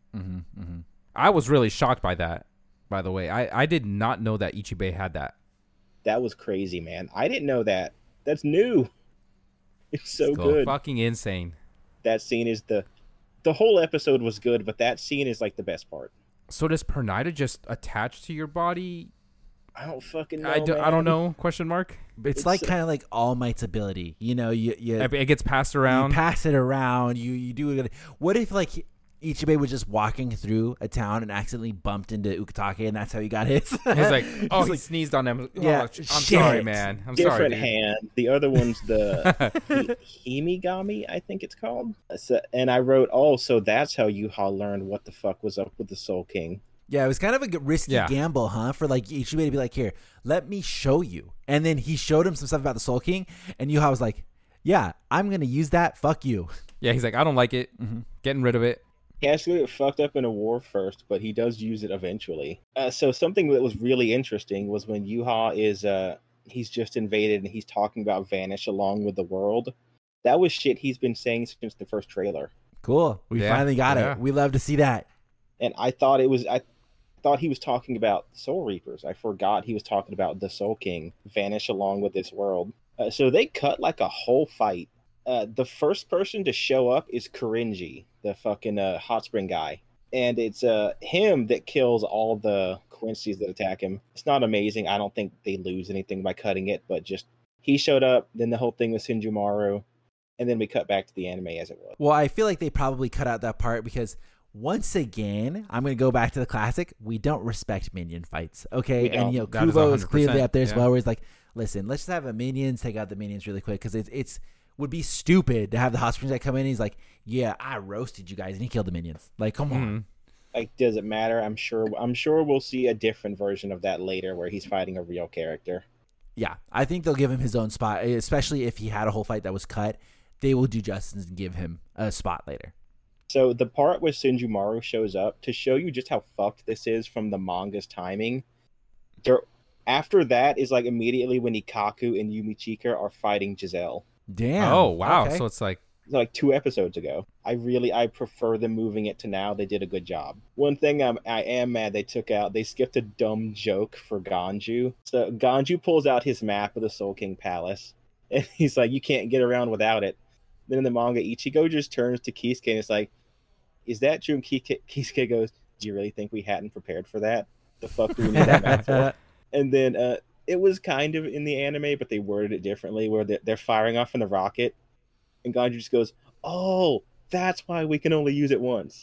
I was really shocked by that, by the way. I did not know that Ichibei had that. That was crazy, man. I didn't know that. That's new. It's so Still good. fucking insane. That scene is the whole episode was good, but that scene is like the best part. So does Pernida just attach to your body? I don't fucking know. I don't know. Question mark. It's like kind of like All Might's ability. You It gets passed around. You pass it around. You do it. What if Ichibei was just walking through a town and accidentally bumped into Ukitake, and that's how he got his? He's like, oh, He's he like, sneezed on him. Yeah, I'm shit. sorry, man. I'm sorry. Different Dude. hand. The other one's the Himigami, I think it's called. And I wrote, oh, so that's how Yuha learned what the fuck was up with the Soul King. Yeah, it was kind of a risky Yeah. gamble, huh? For Ichibei to be like, here, let me show you. And then he showed him some stuff about the Soul King, and Yuha was like, yeah, I'm going to use that. Fuck you. Yeah, he's like, I don't like it. Getting rid of it. He has to get fucked up in a war first, but he does use it eventually. So something that was really interesting was when Yuha is he's just invaded and he's talking about vanish along with the world. That was shit he's been saying since the first trailer. Cool. We Yeah, finally got yeah. it. We love to see that. And I thought he was talking about Soul Reapers. I forgot he was talking about the Soul King vanish along with this world. So they cut like a whole fight. The first person to show up is Korinji, the fucking hot spring guy. And it's him that kills all the Quincy's that attack him. It's not amazing. I don't think they lose anything by cutting it, but just he showed up, then the whole thing was Shinjumaru, and then we cut back to the anime as it was. Well, I feel like they probably cut out that part because once again, I'm going to go back to the classic. We don't respect minion fights, okay? We don't. And That is Kubo is clearly 100%, up there as yeah. well, where he's like, listen, let's just have a minions take out the minions really quick because it's would be stupid to have the hot springs guy come in and he's like, yeah, I roasted you guys and he killed the minions. Like, come on. Like, does it matter? I'm sure we'll see a different version of that later where he's fighting a real character. Yeah, I think they'll give him his own spot, especially if he had a whole fight that was cut. They will do justice and give him a spot later. So the part where Senjumaru shows up, to show you just how fucked this is from the manga's timing, there after that is like immediately when Ikaku and Yumichika are fighting Giselle. Damn. Oh wow! Okay. So it's like Like 2 episodes ago. I prefer them moving it to now. They did a good job. One thing I am mad they skipped a dumb joke for Ganju. So Ganju pulls out his map of the Soul King Palace, and he's like, "You can't get around without it." Then in the manga, Ichigo just turns to Kisuke and it's like, "Is that true?" And Kisuke goes, "Do you really think we hadn't prepared for that? The fuck do we need that map for?" And then it was kind of in the anime, but they worded it differently, where they're firing off in the rocket. And Ganju just goes, "Oh, that's why we can only use it once."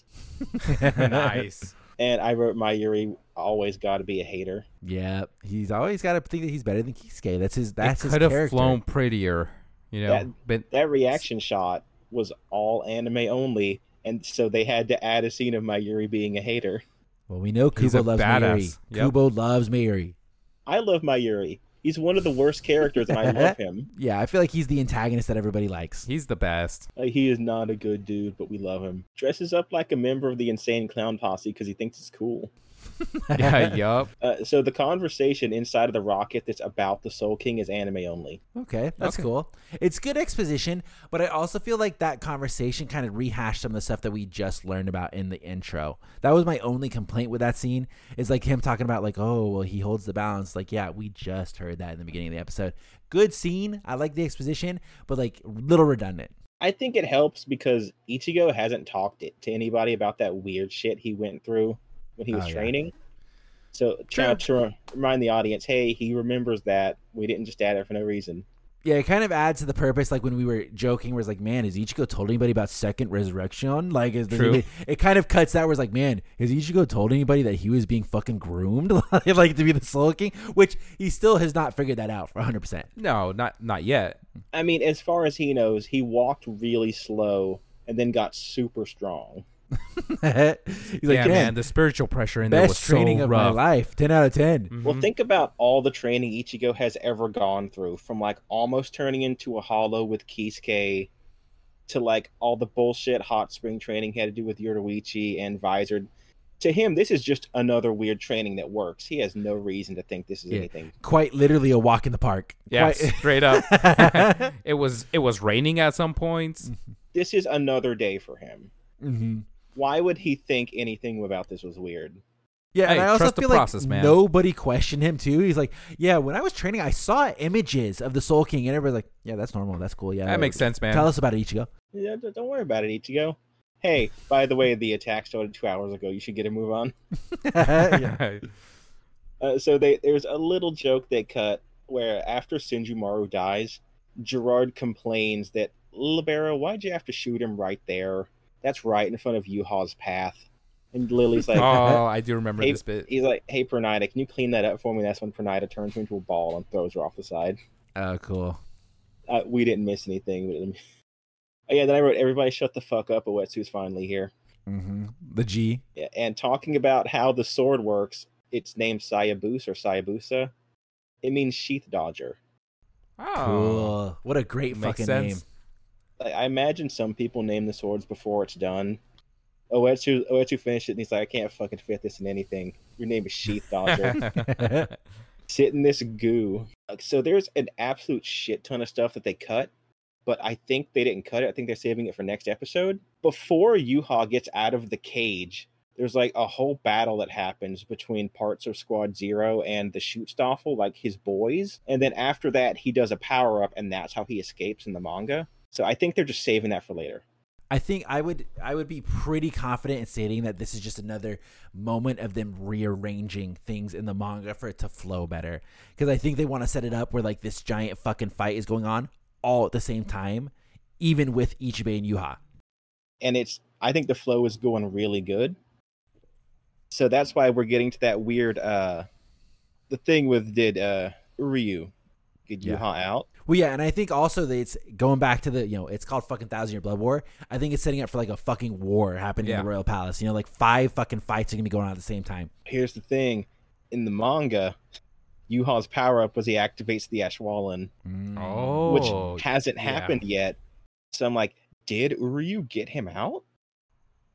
nice. And I wrote Mayuri always got to be a hater. Yeah, he's always got to think that he's better than Kisuke. That's his Could character. have flown prettier, you know. That reaction shot was all anime only, and so they had to add a scene of Mayuri being a hater. Well, we know He's a Kubo loves badass. Mayuri. Yep. Kubo loves Mayuri. I love Mayuri. He's one of the worst characters, and I love him. Yeah, I feel like he's the antagonist that everybody likes. He's the best. He is not a good dude, but we love him. Dresses up like a member of the Insane Clown Posse because he thinks it's cool. Yeah, yup. So the conversation inside of the rocket that's about the Soul King is anime only. Okay, that's cool. It's good exposition, but I also feel like that conversation kind of rehashed some of the stuff that we just learned about in the intro. That was my only complaint with that scene, is like him talking about like, oh, well, he holds the balance. Like, yeah, we just heard that in the beginning of the episode. Good scene. I like the exposition, but like little redundant. I think it helps because Ichigo hasn't talked to anybody about that weird shit he went through when he was training. So trying to remind the audience, hey, he remembers that. We didn't just add it for no reason. Yeah, it kind of adds to the purpose. Like when we were joking, where it's like, man, has Ichigo told anybody about Second Resurrection? Like, it kind of cuts that where it's like, man, has Ichigo told anybody that he was being fucking groomed, like to be the Soul King? Which he still has not figured that out for 100%. No, not yet. I mean, as far as he knows, he walked really slow and then got super strong. He's like, yeah, man, the spiritual pressure in there was best training so of rough. my life. 10 out of 10. Mm-hmm. Well, think about all the training Ichigo has ever gone through, from like almost turning into a hollow with Kisuke to like all the bullshit hot spring training he had to do with Yoruichi and Visor. To him, this is just another weird training that works. He has no reason to think this is anything. Quite literally a walk in the park. Yeah, straight up. It was raining at some points. This is another day for him. Mm-hmm. Why would he think anything about this was weird? Yeah, and Hey, I also trust the feel process, like man. nobody questioned him too. He's like, yeah, when I was training, I saw images of the Soul King, and everybody's like, yeah, that's normal, that's cool. Yeah, That makes sense, man. Tell us about it, Ichigo. Yeah, don't worry about it, Ichigo. Hey, by the way, the attack started 2 hours ago. You should get a move on. So there's a little joke they cut where after Senjumaru dies, Gerard complains that, Libero, why'd you have to shoot him right there? That's right in front of Yuha's path. And Lily's like, oh, I do remember hey, this bit. He's like, hey, Pernida, can you clean that up for me? That's when Pernida turns her into a ball and throws her off the side. Oh, cool. We didn't miss anything. Oh, yeah, then I wrote, everybody shut the fuck up. Uetsu's finally here. Mm-hmm. The G. Yeah, and talking about how the sword works, it's named Sayabusa or Sayabusa. It means sheath dodger. Oh, Cool. What a great makes fucking sense. name. I imagine some people name the swords before it's done. Uetsu finished it and he's like, I can't fucking fit this in anything. Your name is Sheath Dodger. Sit in this goo. So there's an absolute shit ton of stuff that they cut, but I think they didn't cut it. I think they're saving it for next episode. Before Yuha gets out of the cage, there's like a whole battle that happens between parts of Squad Zero and the Schutzstaffel, like his boys. And then after that, he does a power-up, and that's how he escapes in the manga. So I think they're just saving that for later. I think I would be pretty confident in stating that this is just another moment of them rearranging things in the manga for it to flow better. Because I think they want to set it up where like this giant fucking fight is going on all at the same time, even with Ichibei and Yuha. And I think the flow is going really good. So that's why we're getting to that weird the thing with did Ryu get Yuha out? Well, yeah, and I think also that it's going back to the, it's called fucking 1,000-Year Blood War. I think it's setting up for like a fucking war happening in the Royal Palace. Like 5 fucking fights are going to be going on at the same time. Here's the thing. In the manga, Yuha's power-up was he activates the Ashwaulan, Oh, which hasn't happened yet. So I'm like, did Uryu get him out?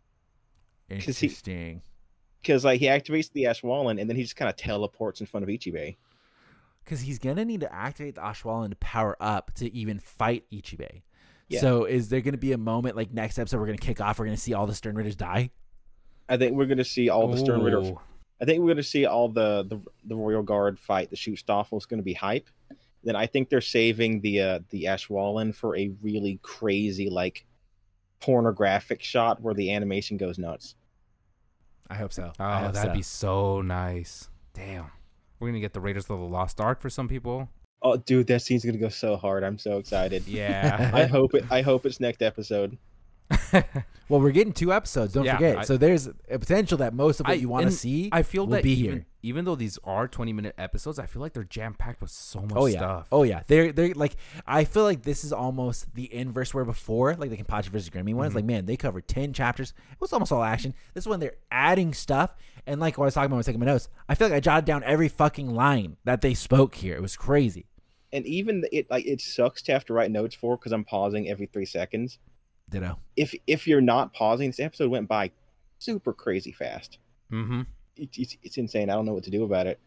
Interesting. Because like he activates the Ashwallen and then he just kind of teleports in front of Ichibei. Because he's gonna need to activate the Ashwallen to power up to even fight Ichibei. Yeah. So is there gonna be a moment like next episode we're gonna kick off? We're gonna see all the Stern Ritters die. I think we're gonna see all the Stern Ritter. Ooh. I think we're gonna see all the Royal Guard fight. The Shootstoffel is gonna be hype. Then I think they're saving the Ashwallen for a really crazy like pornographic shot where the animation goes nuts. I hope so. Oh, that'd be so nice. Damn. We're going to get the Raiders of the Lost Ark for some people. Oh, dude, that scene's gonna go so hard. I'm so excited. Yeah. I hope it's next episode. Well, we're getting 2 episodes. Don't forget. So there's a potential that most of what you want to see I feel will that be here. even though these are 20-minute episodes, I feel like they're jam-packed with so much Oh yeah. stuff. Oh yeah. They're like, I feel like this is almost the inverse where before, like the Kenpachi versus Grimmy ones, like, man, they covered 10 chapters. It was almost all action. This one they're adding stuff. And like what I was talking about when I was taking my notes, I feel like I jotted down every fucking line that they spoke here. It was crazy. And even it sucks to have to write notes for because I'm pausing every 3 seconds. Ditto. If you're not pausing, this episode went by super crazy fast. Mm-hmm. It's insane. I don't know what to do about it.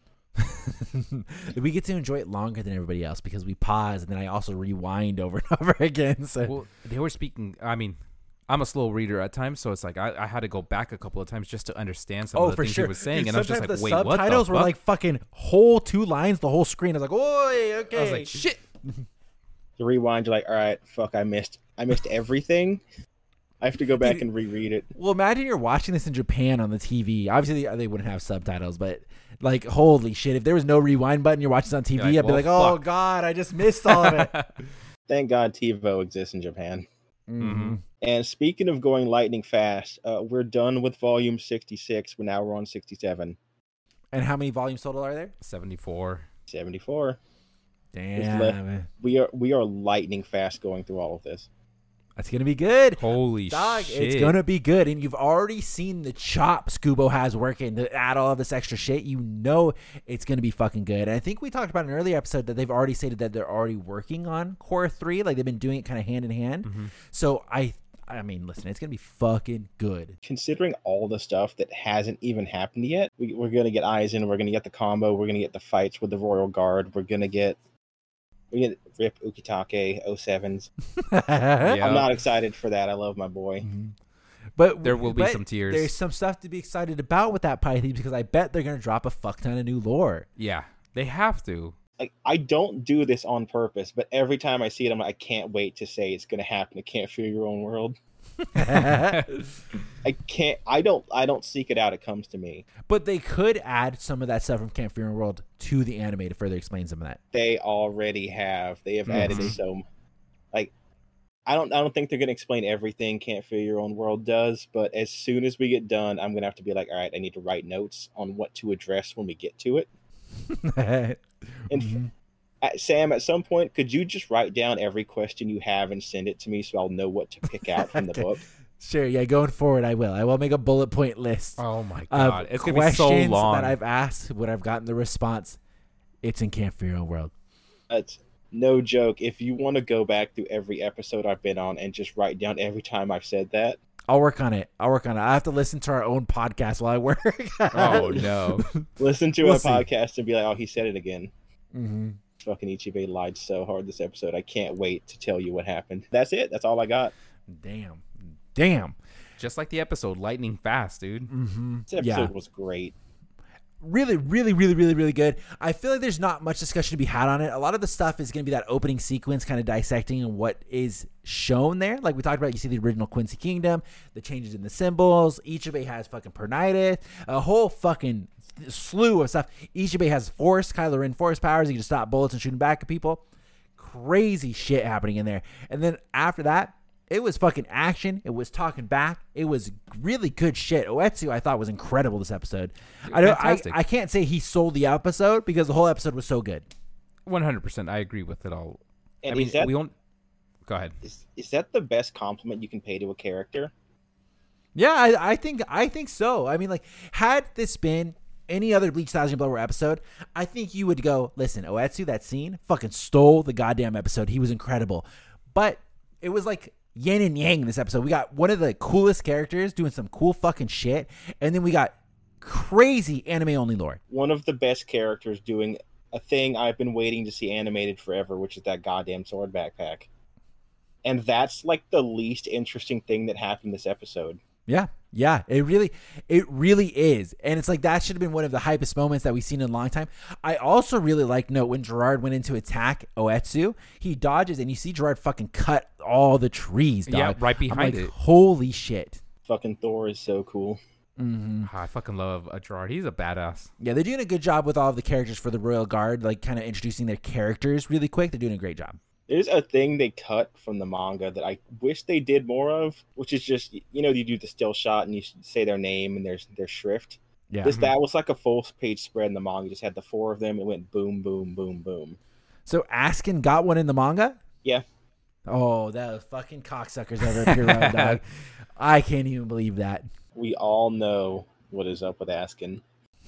We get to enjoy it longer than everybody else because we pause and then I also rewind over and over again. So Well, they were speaking. I mean, I'm a slow reader at times, so it's like I had to go back a couple of times just to understand some of the things he was saying, Dude, and I was just like, sometimes "Wait, the what the subtitles were fuck?" like fucking whole 2 lines, the whole screen. I was like, "Oi, okay." I was like, "Shit." The rewind, you're like, all right, fuck, I missed everything. I have to go back and reread it. Well, imagine you're watching this in Japan on the TV. Obviously, they wouldn't have subtitles, but like, holy shit, if there was no rewind button, you're watching this on TV, You're like, I'd be well, like, oh fuck. god, I just missed all of it. Thank God TiVo exists in Japan. Mhm. And speaking of going lightning fast, we're done with volume 66. We're on 67. And how many volumes total are there? 74. 74. Damn, We are lightning fast going through all of this. that's gonna be good. Holy Dog, shit! it's gonna be good, and you've already seen the chops Kubo has working to add all of this extra shit. You know it's gonna be fucking good. And I think we talked about in an earlier episode that they've already stated that they're already working on Core 3, like they've been doing it kind of hand in hand. So I mean, listen, it's gonna be fucking good. Considering all the stuff that hasn't even happened yet, we're gonna get Aizen, we're gonna get the combo, we're gonna get the fights with the Royal Guard, we're gonna get Rip Ukitake 07s. Yeah. I'm not excited for that. I love my boy. But There will be but some tears. There's some stuff to be excited about with that Python because I bet they're gonna drop a fuck ton of new lore. Yeah, they have to. Like, I don't do this on purpose, but every time I see it, I'm like, I can't wait to say it's gonna happen. It can't fear your own world. I don't seek it out. It comes to me. But they could add some of that stuff from Camp Fear and World to the anime to further explain some of that. They already have. They have added so. Like, I don't think they're gonna explain everything Can't Fear Your Own World does. But as soon as we get done, I'm gonna have to be like, all right, I need to write notes on what to address when we get to it. And Sam, at some point, could you just write down every question you have and send it to me so I'll know what to pick out from the book? Sure, yeah, going forward, I will. I will make a bullet point list Oh my of god, it's gonna be so questions long. that I've asked when I've gotten the response. It's in Camp Fear Your Own World. That's no joke. If you want to go back through every episode I've been on and just write down every time I've said that, I'll work on it. I have to listen to our own podcast while I work. Oh no. listen to We'll a see. podcast and be like, oh, he said it again. Mm-hmm. Fucking Ichibei lied so hard this episode. I can't wait to tell you what happened. That's it. That's all I got. Damn. Just like the episode, lightning fast, dude. This episode was great. Really, really, really, really, really good. I feel like there's not much discussion to be had on it. A lot of the stuff is going to be that opening sequence kind of dissecting what is shown there. Like we talked about, you see the original Quincy Kingdom, the changes in the symbols. Ichibei has fucking Pernitis, a whole fucking slew of stuff. Ichibei has Force, Kylo Ren Force powers. He can just stop bullets and shooting back at people. Crazy shit happening in there. And then after that, it was fucking action. It was talking back. It was really good shit. Oetsu, I thought, was incredible this episode. Fantastic. I can't say he sold the episode because the whole episode was so good. 100%, I agree with it all. And I mean, is that, we don't. Go ahead. is that the best compliment you can pay to a character? Yeah, I think so. I mean, like, had this been any other Bleach Thousand Blower episode, I think you would go, listen, Oetsu, that scene fucking stole the goddamn episode. He was incredible. But it was like yin and yang in this episode. We got one of the coolest characters doing some cool fucking shit, and then we got crazy anime-only lore. One of the best characters doing a thing I've been waiting to see animated forever, which is that goddamn sword backpack. And that's like the least interesting thing that happened this episode. Yeah, it really is. And it's like that should have been one of the hypest moments that we've seen in a long time. I also really like note when Gerard went in to attack Oetsu, he dodges and you see Gerard fucking cut all the trees, dog. Yeah, right behind I'm like, it. holy shit. Fucking Thor is so cool. I fucking love Gerard. He's a badass. Yeah, they're doing a good job with all of the characters for the Royal Guard, like kind of introducing their characters really quick. They're doing a great job. There's a thing they cut from the manga that I wish they did more of, which is just, you do the still shot and you say their name and their shrift. Yeah. That was like a full page spread in the manga. You just had the four of them. It went boom, boom, boom, boom. So Askin got one in the manga? Yeah. Oh, that fucking cocksuckers over at Pure Love, dog. I can't even believe that. We all know what is up with Askin.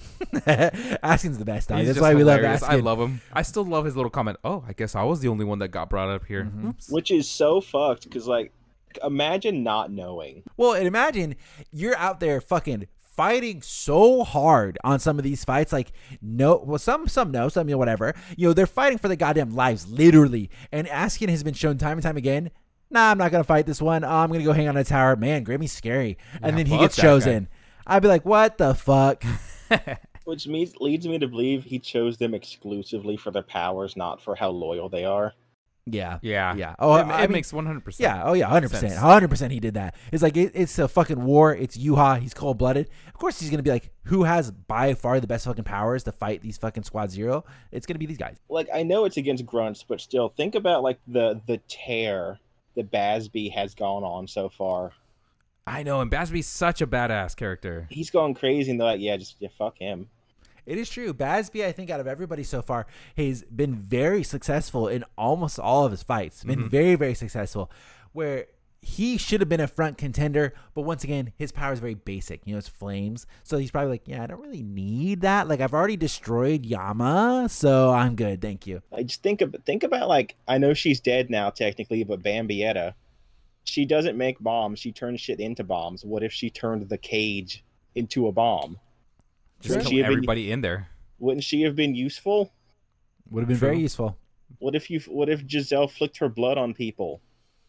Askin's the best, dog. He's That's just why we love hilarious. Askin. I love him. I still love his little comment. Oh, I guess I was the only one that got brought up here. Oops. Which is so fucked because, like, imagine not knowing. Well, and imagine you're out there fucking fighting so hard on some of these fights. Like, some no, some, whatever. They're fighting for their goddamn lives, literally. And Askin has been shown time and time again, nah, I'm not going to fight this one. I'm going to go hang on a tower. Man, Grammy's scary. And then he fuck gets that chosen. I'd be like, what the fuck? Which leads me to believe he chose them exclusively for their powers, not for how loyal they are. Yeah. Oh, it makes 100%. Yeah. Oh, yeah. 100%. sense. 100% he did that. It's like, it's a fucking war. It's Yuha. He's cold blooded. Of course, he's going to be like, who has by far the best fucking powers to fight these fucking Squad Zero? It's going to be these guys. Like, I know it's against grunts, but still, think about, like, the tear that Basby has gone on so far. I know, and Basby's such a badass character. He's going crazy, and they're like, yeah, fuck him. It is true. Basby, I think, out of everybody so far, has been very successful in almost all of his fights. Been very, very successful. Where he should have been a front contender, but once again, his power is very basic. It's flames. So he's probably like, yeah, I don't really need that. Like, I've already destroyed Yama, so I'm good. Thank you. I just think about, like, I know she's dead now, technically, but Bambietta, she doesn't make bombs. She turns shit into bombs. What if she turned the cage into a bomb? Just kill everybody in there. Wouldn't she have been useful? Would have been very useful. What if Giselle flicked her blood on people?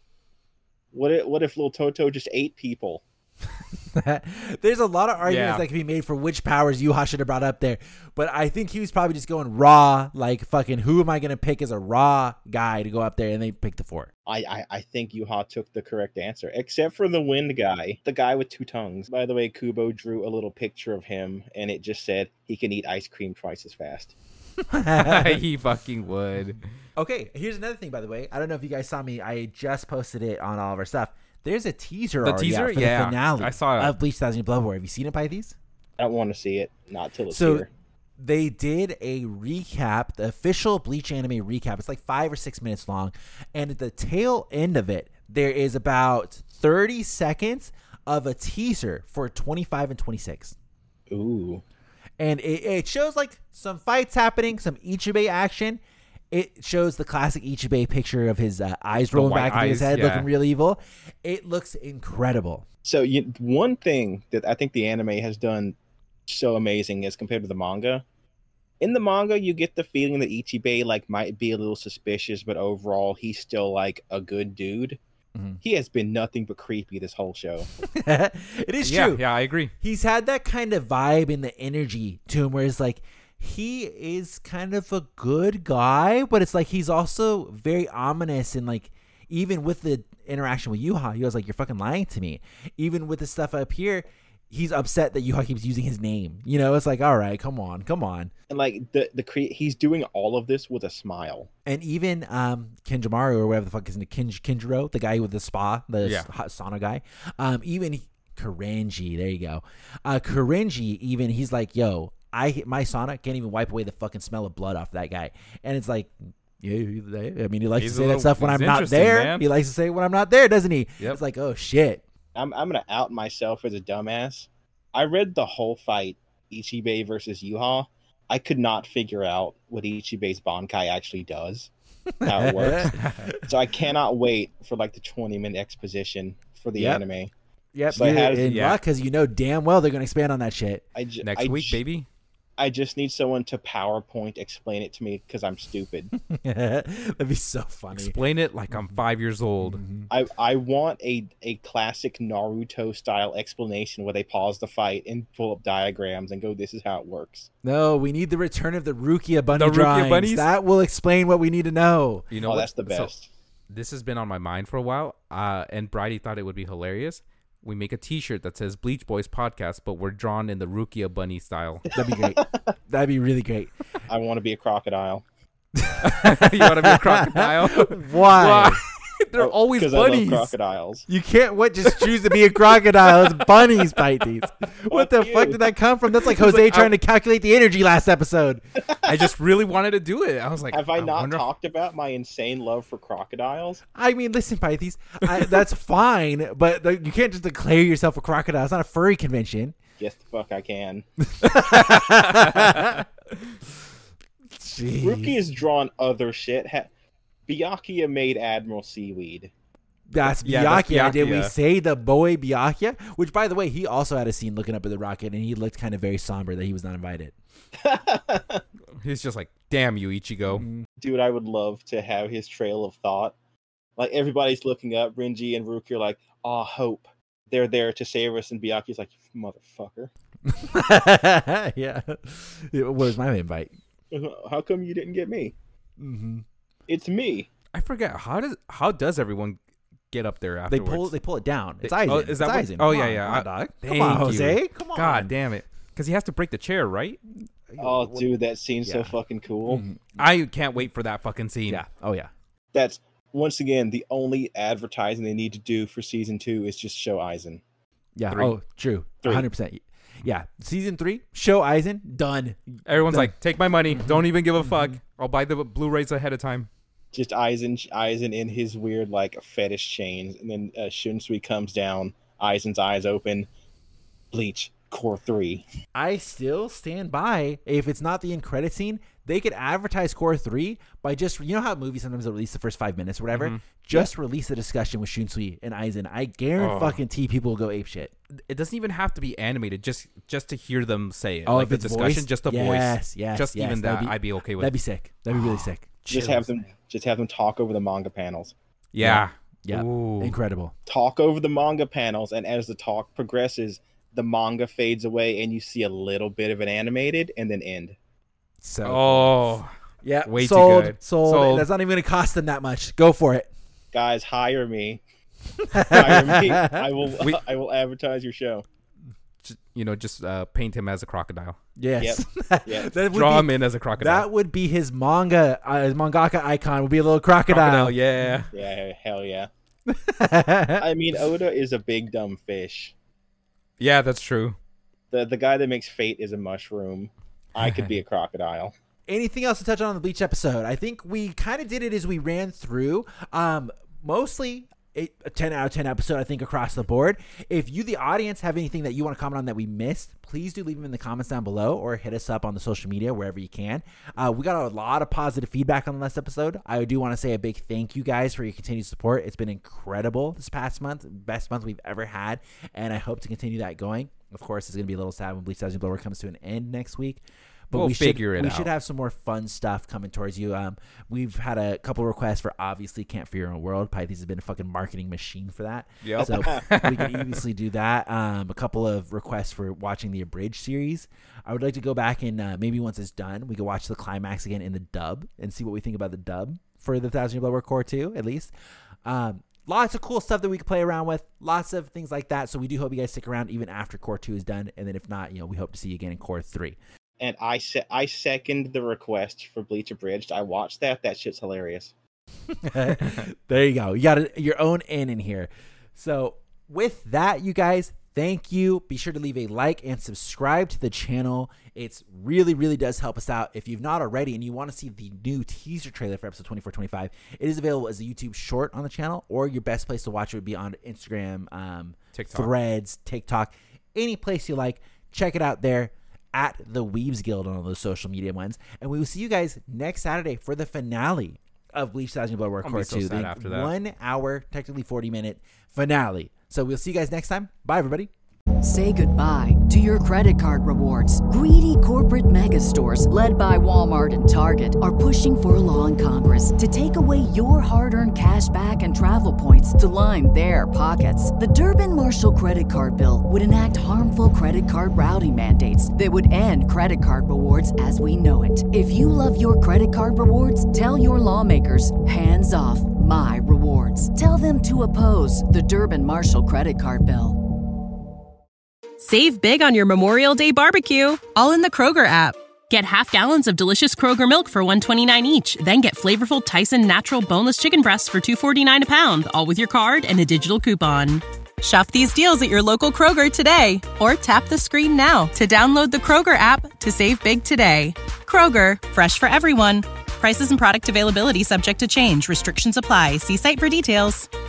What if Lil Toto just ate people? There's a lot of arguments that can be made for which powers Yuha should have brought up there, but I think he was probably just going raw, like fucking who am I gonna pick as a raw guy to go up there, and they picked the four. I think Yuha took the correct answer, except for the wind guy, the guy with two tongues. By the way, Kubo drew a little picture of him, and it just said he can eat ice cream twice as fast. He fucking would. Okay, here's another thing, by the way. I don't know if you guys saw me. I just posted it on all of our stuff. There's a teaser The already teaser? out for Yeah, the finale I saw it. of Bleach Thousand Blood War. Have you seen it, by these? I don't want to see it, not till it's So here. they did a recap, the official Bleach anime recap. It's like 5 or 6 minutes long. And at the tail end of it, there is about 30 seconds of a teaser for 25 and 26. Ooh. And it shows like some fights happening, some Ichibei action. It shows the classic Ichibei picture of his eyes rolling back into his eyes, head, yeah. looking real evil. It looks incredible. So one thing that I think the anime has done so amazing as compared to the manga. In the manga, you get the feeling that Ichibei might be a little suspicious, but overall he's still like a good dude. Mm-hmm. He has been nothing but creepy this whole show. It is true. Yeah, I agree. He's had that kind of vibe and the energy to him where it's like he is kind of a good guy, but it's like he's also very ominous and like even with the interaction with Yuha, he was like, you're fucking lying to me. Even with the stuff up here, he's upset that Yuha keeps using his name. It's like, all right, come on. And like he's doing all of this with a smile. And even Kenjamaru or whatever the fuck is in Kinjiro, the guy with the spa, the hot sauna guy, even Kurenji, there you go. Kurenji, even he's like, yo, my sauna can't even wipe away the fucking smell of blood off that guy. And it's like, yeah, I mean, he likes to say that stuff when I'm not there. Man. He likes to say it when I'm not there, doesn't he? Yep. It's like, oh shit. I'm gonna out myself as a dumbass. I read the whole fight, Ichibei versus Yuha. I could not figure out what Ichibe's Bankai actually does, how it works. So I cannot wait for like the 20-minute exposition for the anime. Yep, So you're I had- in yeah. luck because you know damn well they're going to expand on that shit. Next week, baby. I just need someone to PowerPoint explain it to me because I'm stupid. That'd be so funny. Explain it like I'm 5 years old. I want a classic Naruto style explanation where they pause the fight and pull up diagrams and go, "This is how it works." No, we need the return of the Rukia bunny The Rukia drawings. bunnies? That will explain what we need to know. You know Oh, what? that's the So, best. this has been on my mind for a while, and Bridie thought it would be hilarious. We make a T-shirt that says Bleach Boys Podcast, but we're drawn in the Rukia bunny style. That'd be great. That'd be really great. I want to be a crocodile. You want to be a crocodile? Why? They're always 'Cause I love bunnies. crocodiles. You can't just choose to be a crocodile. It's bunnies bite these. What the Fuck fuck you. did that come from? That's like Jose like, trying to calculate the energy last episode. I just really wanted to do it. I was like, Have I not wonder if- talked about my insane love for crocodiles? I mean, listen, Pythes, that's fine, but you can't just declare yourself a crocodile. It's not a furry convention. Yes, the fuck I can. Jeez. Ruki has drawn other shit. Byakuya made Admiral Seaweed. That's Yeah, that's Byakuya. Did we Byakuya. say the boy Byakuya? Which, by the way, he also had a scene looking up at the rocket, and he looked kind of very somber that he was not invited. He's just like, damn you, Ichigo. Dude, I would love to have his trail of thought. Like, everybody's looking up. Renji and Ruki are like, "Aw, hope. They're there to save us." And Byakuya's like, "Motherfucker. Yeah. Where's my invite? How come you didn't get me? Mm-hmm. It's me." I forget how does everyone get up there They afterwards? pull it down. It's They- Aizen. oh, is that it's what- Aizen. oh, Come yeah, on, yeah. Come on, dog. Come Thank on, you. Jose. Come on. God damn it. Because he has to break the chair, right? Oh, dude, that scene's so Yeah. fucking cool. Mhm. I can't wait for that fucking scene. Yeah. Oh, yeah. That's, once again, the only advertising they need to do for season 2 is just show Aizen. Yeah. 3. Oh, true. 3. 100%. Yeah. Season 3, show Aizen, done. Everyone's Done. like, take my money. Don't even give a fuck. I'll buy the Blu-rays ahead of time. Just Aizen in his weird, like, fetish chains. And then Shunsui comes down, Aizen's eyes open. Bleach, Core 3. I still stand by, if it's not the end credit scene, they could advertise Core 3 by just, you know how movies sometimes will release the first 5 minutes or whatever? Just release a discussion with Shunsui and Aizen. I guarantee people will go apeshit. It doesn't even have to be animated, just to hear them say it. Oh, like if the it's discussion, voiced? just the Yes, voice. yes, Just yes, even that'd that, be- I'd be okay with. That'd be sick. That'd be really sick. Just have them talk over the manga panels. Yeah. Yeah. Ooh. Incredible. Talk over the manga panels, and as the talk progresses, the manga fades away, and you see a little bit of it animated, and then end. So, Oh. yeah. way too sold, good. Sold. Sold. That's not even going to cost them that much. Go for it. Guys, hire me. Hire me. I We- will advertise your show. Just paint him as a crocodile. Yes. Yep. That would Draw be- him in as a crocodile. That would be his mangaka icon. Would be a little crocodile. yeah. Yeah, hell yeah. I mean, Oda is a big dumb fish. Yeah, that's true. The guy that makes Fate is a mushroom. I could be a crocodile. Anything else to touch on the Bleach episode? I think we kind of did it as we ran through. Mostly a 10 out of 10 episode, I think, across the board. If you, the audience, have anything that you want to comment on that we missed, please do leave them in the comments down below or hit us up on the social media, wherever you can. We got a lot of positive feedback on the last episode. I do want to say a big thank you guys for your continued support. It's been incredible this past month, best month we've ever had, and I hope to continue that going. Of course, it's going to be a little sad when Bleach Thousand Blower comes to an end next week. But We'll we figure it we out. should have some more fun stuff coming towards you. We've had a couple requests for obviously Can't Fear Your Own World. Pythes has been a fucking marketing machine for that. Yep. So we can easily do that. A couple of requests for watching the Abridged series. I would like to go back and maybe once it's done, we can watch the climax again in the dub and see what we think about the dub for the 1,000 Year Blood War Core 2, at least. Lots of cool stuff that we can play around with. Lots of things like that. So we do hope you guys stick around even after Core 2 is done. And then if not, we hope to see you again in Core 3. And I second the request for Bleach Abridged. I watched that. That shit's hilarious. There you go. You got your own in here. So with that, you guys, thank you. Be sure to leave a like and subscribe to the channel. It's really, really does help us out. If you've not already and you want to see the new teaser trailer for episode 24-25, it is available as a YouTube short on the channel, or your best place to watch it would be on Instagram, TikTok. Threads, TikTok, any place you like. Check it out there. at the Weebs Guild on all those social media ones. And we will see you guys next Saturday for the finale of Bleach Thousand Blood War Core 2. The after that. 1 hour, technically 40-minute finale. So we'll see you guys next time. Bye, everybody. Say goodbye to your credit card rewards. Greedy corporate mega stores, led by Walmart and Target, are pushing for a law in Congress to take away your hard-earned cash back and travel points to line their pockets. The Durbin-Marshall credit card bill would enact harmful credit card routing mandates that would end credit card rewards as we know it. If you love your credit card rewards, tell your lawmakers, hands off my rewards. Tell them to oppose the Durbin-Marshall credit card bill. Save big on your Memorial Day barbecue, all in the Kroger app. Get half gallons of delicious Kroger milk for $1.29 each. Then get flavorful Tyson natural boneless chicken breasts for $2.49 a pound, all with your card and a digital coupon. Shop these deals at your local Kroger today, or tap the screen now to download the Kroger app to save big today. Kroger, fresh for everyone. Prices and product availability subject to change. Restrictions apply. See site for details.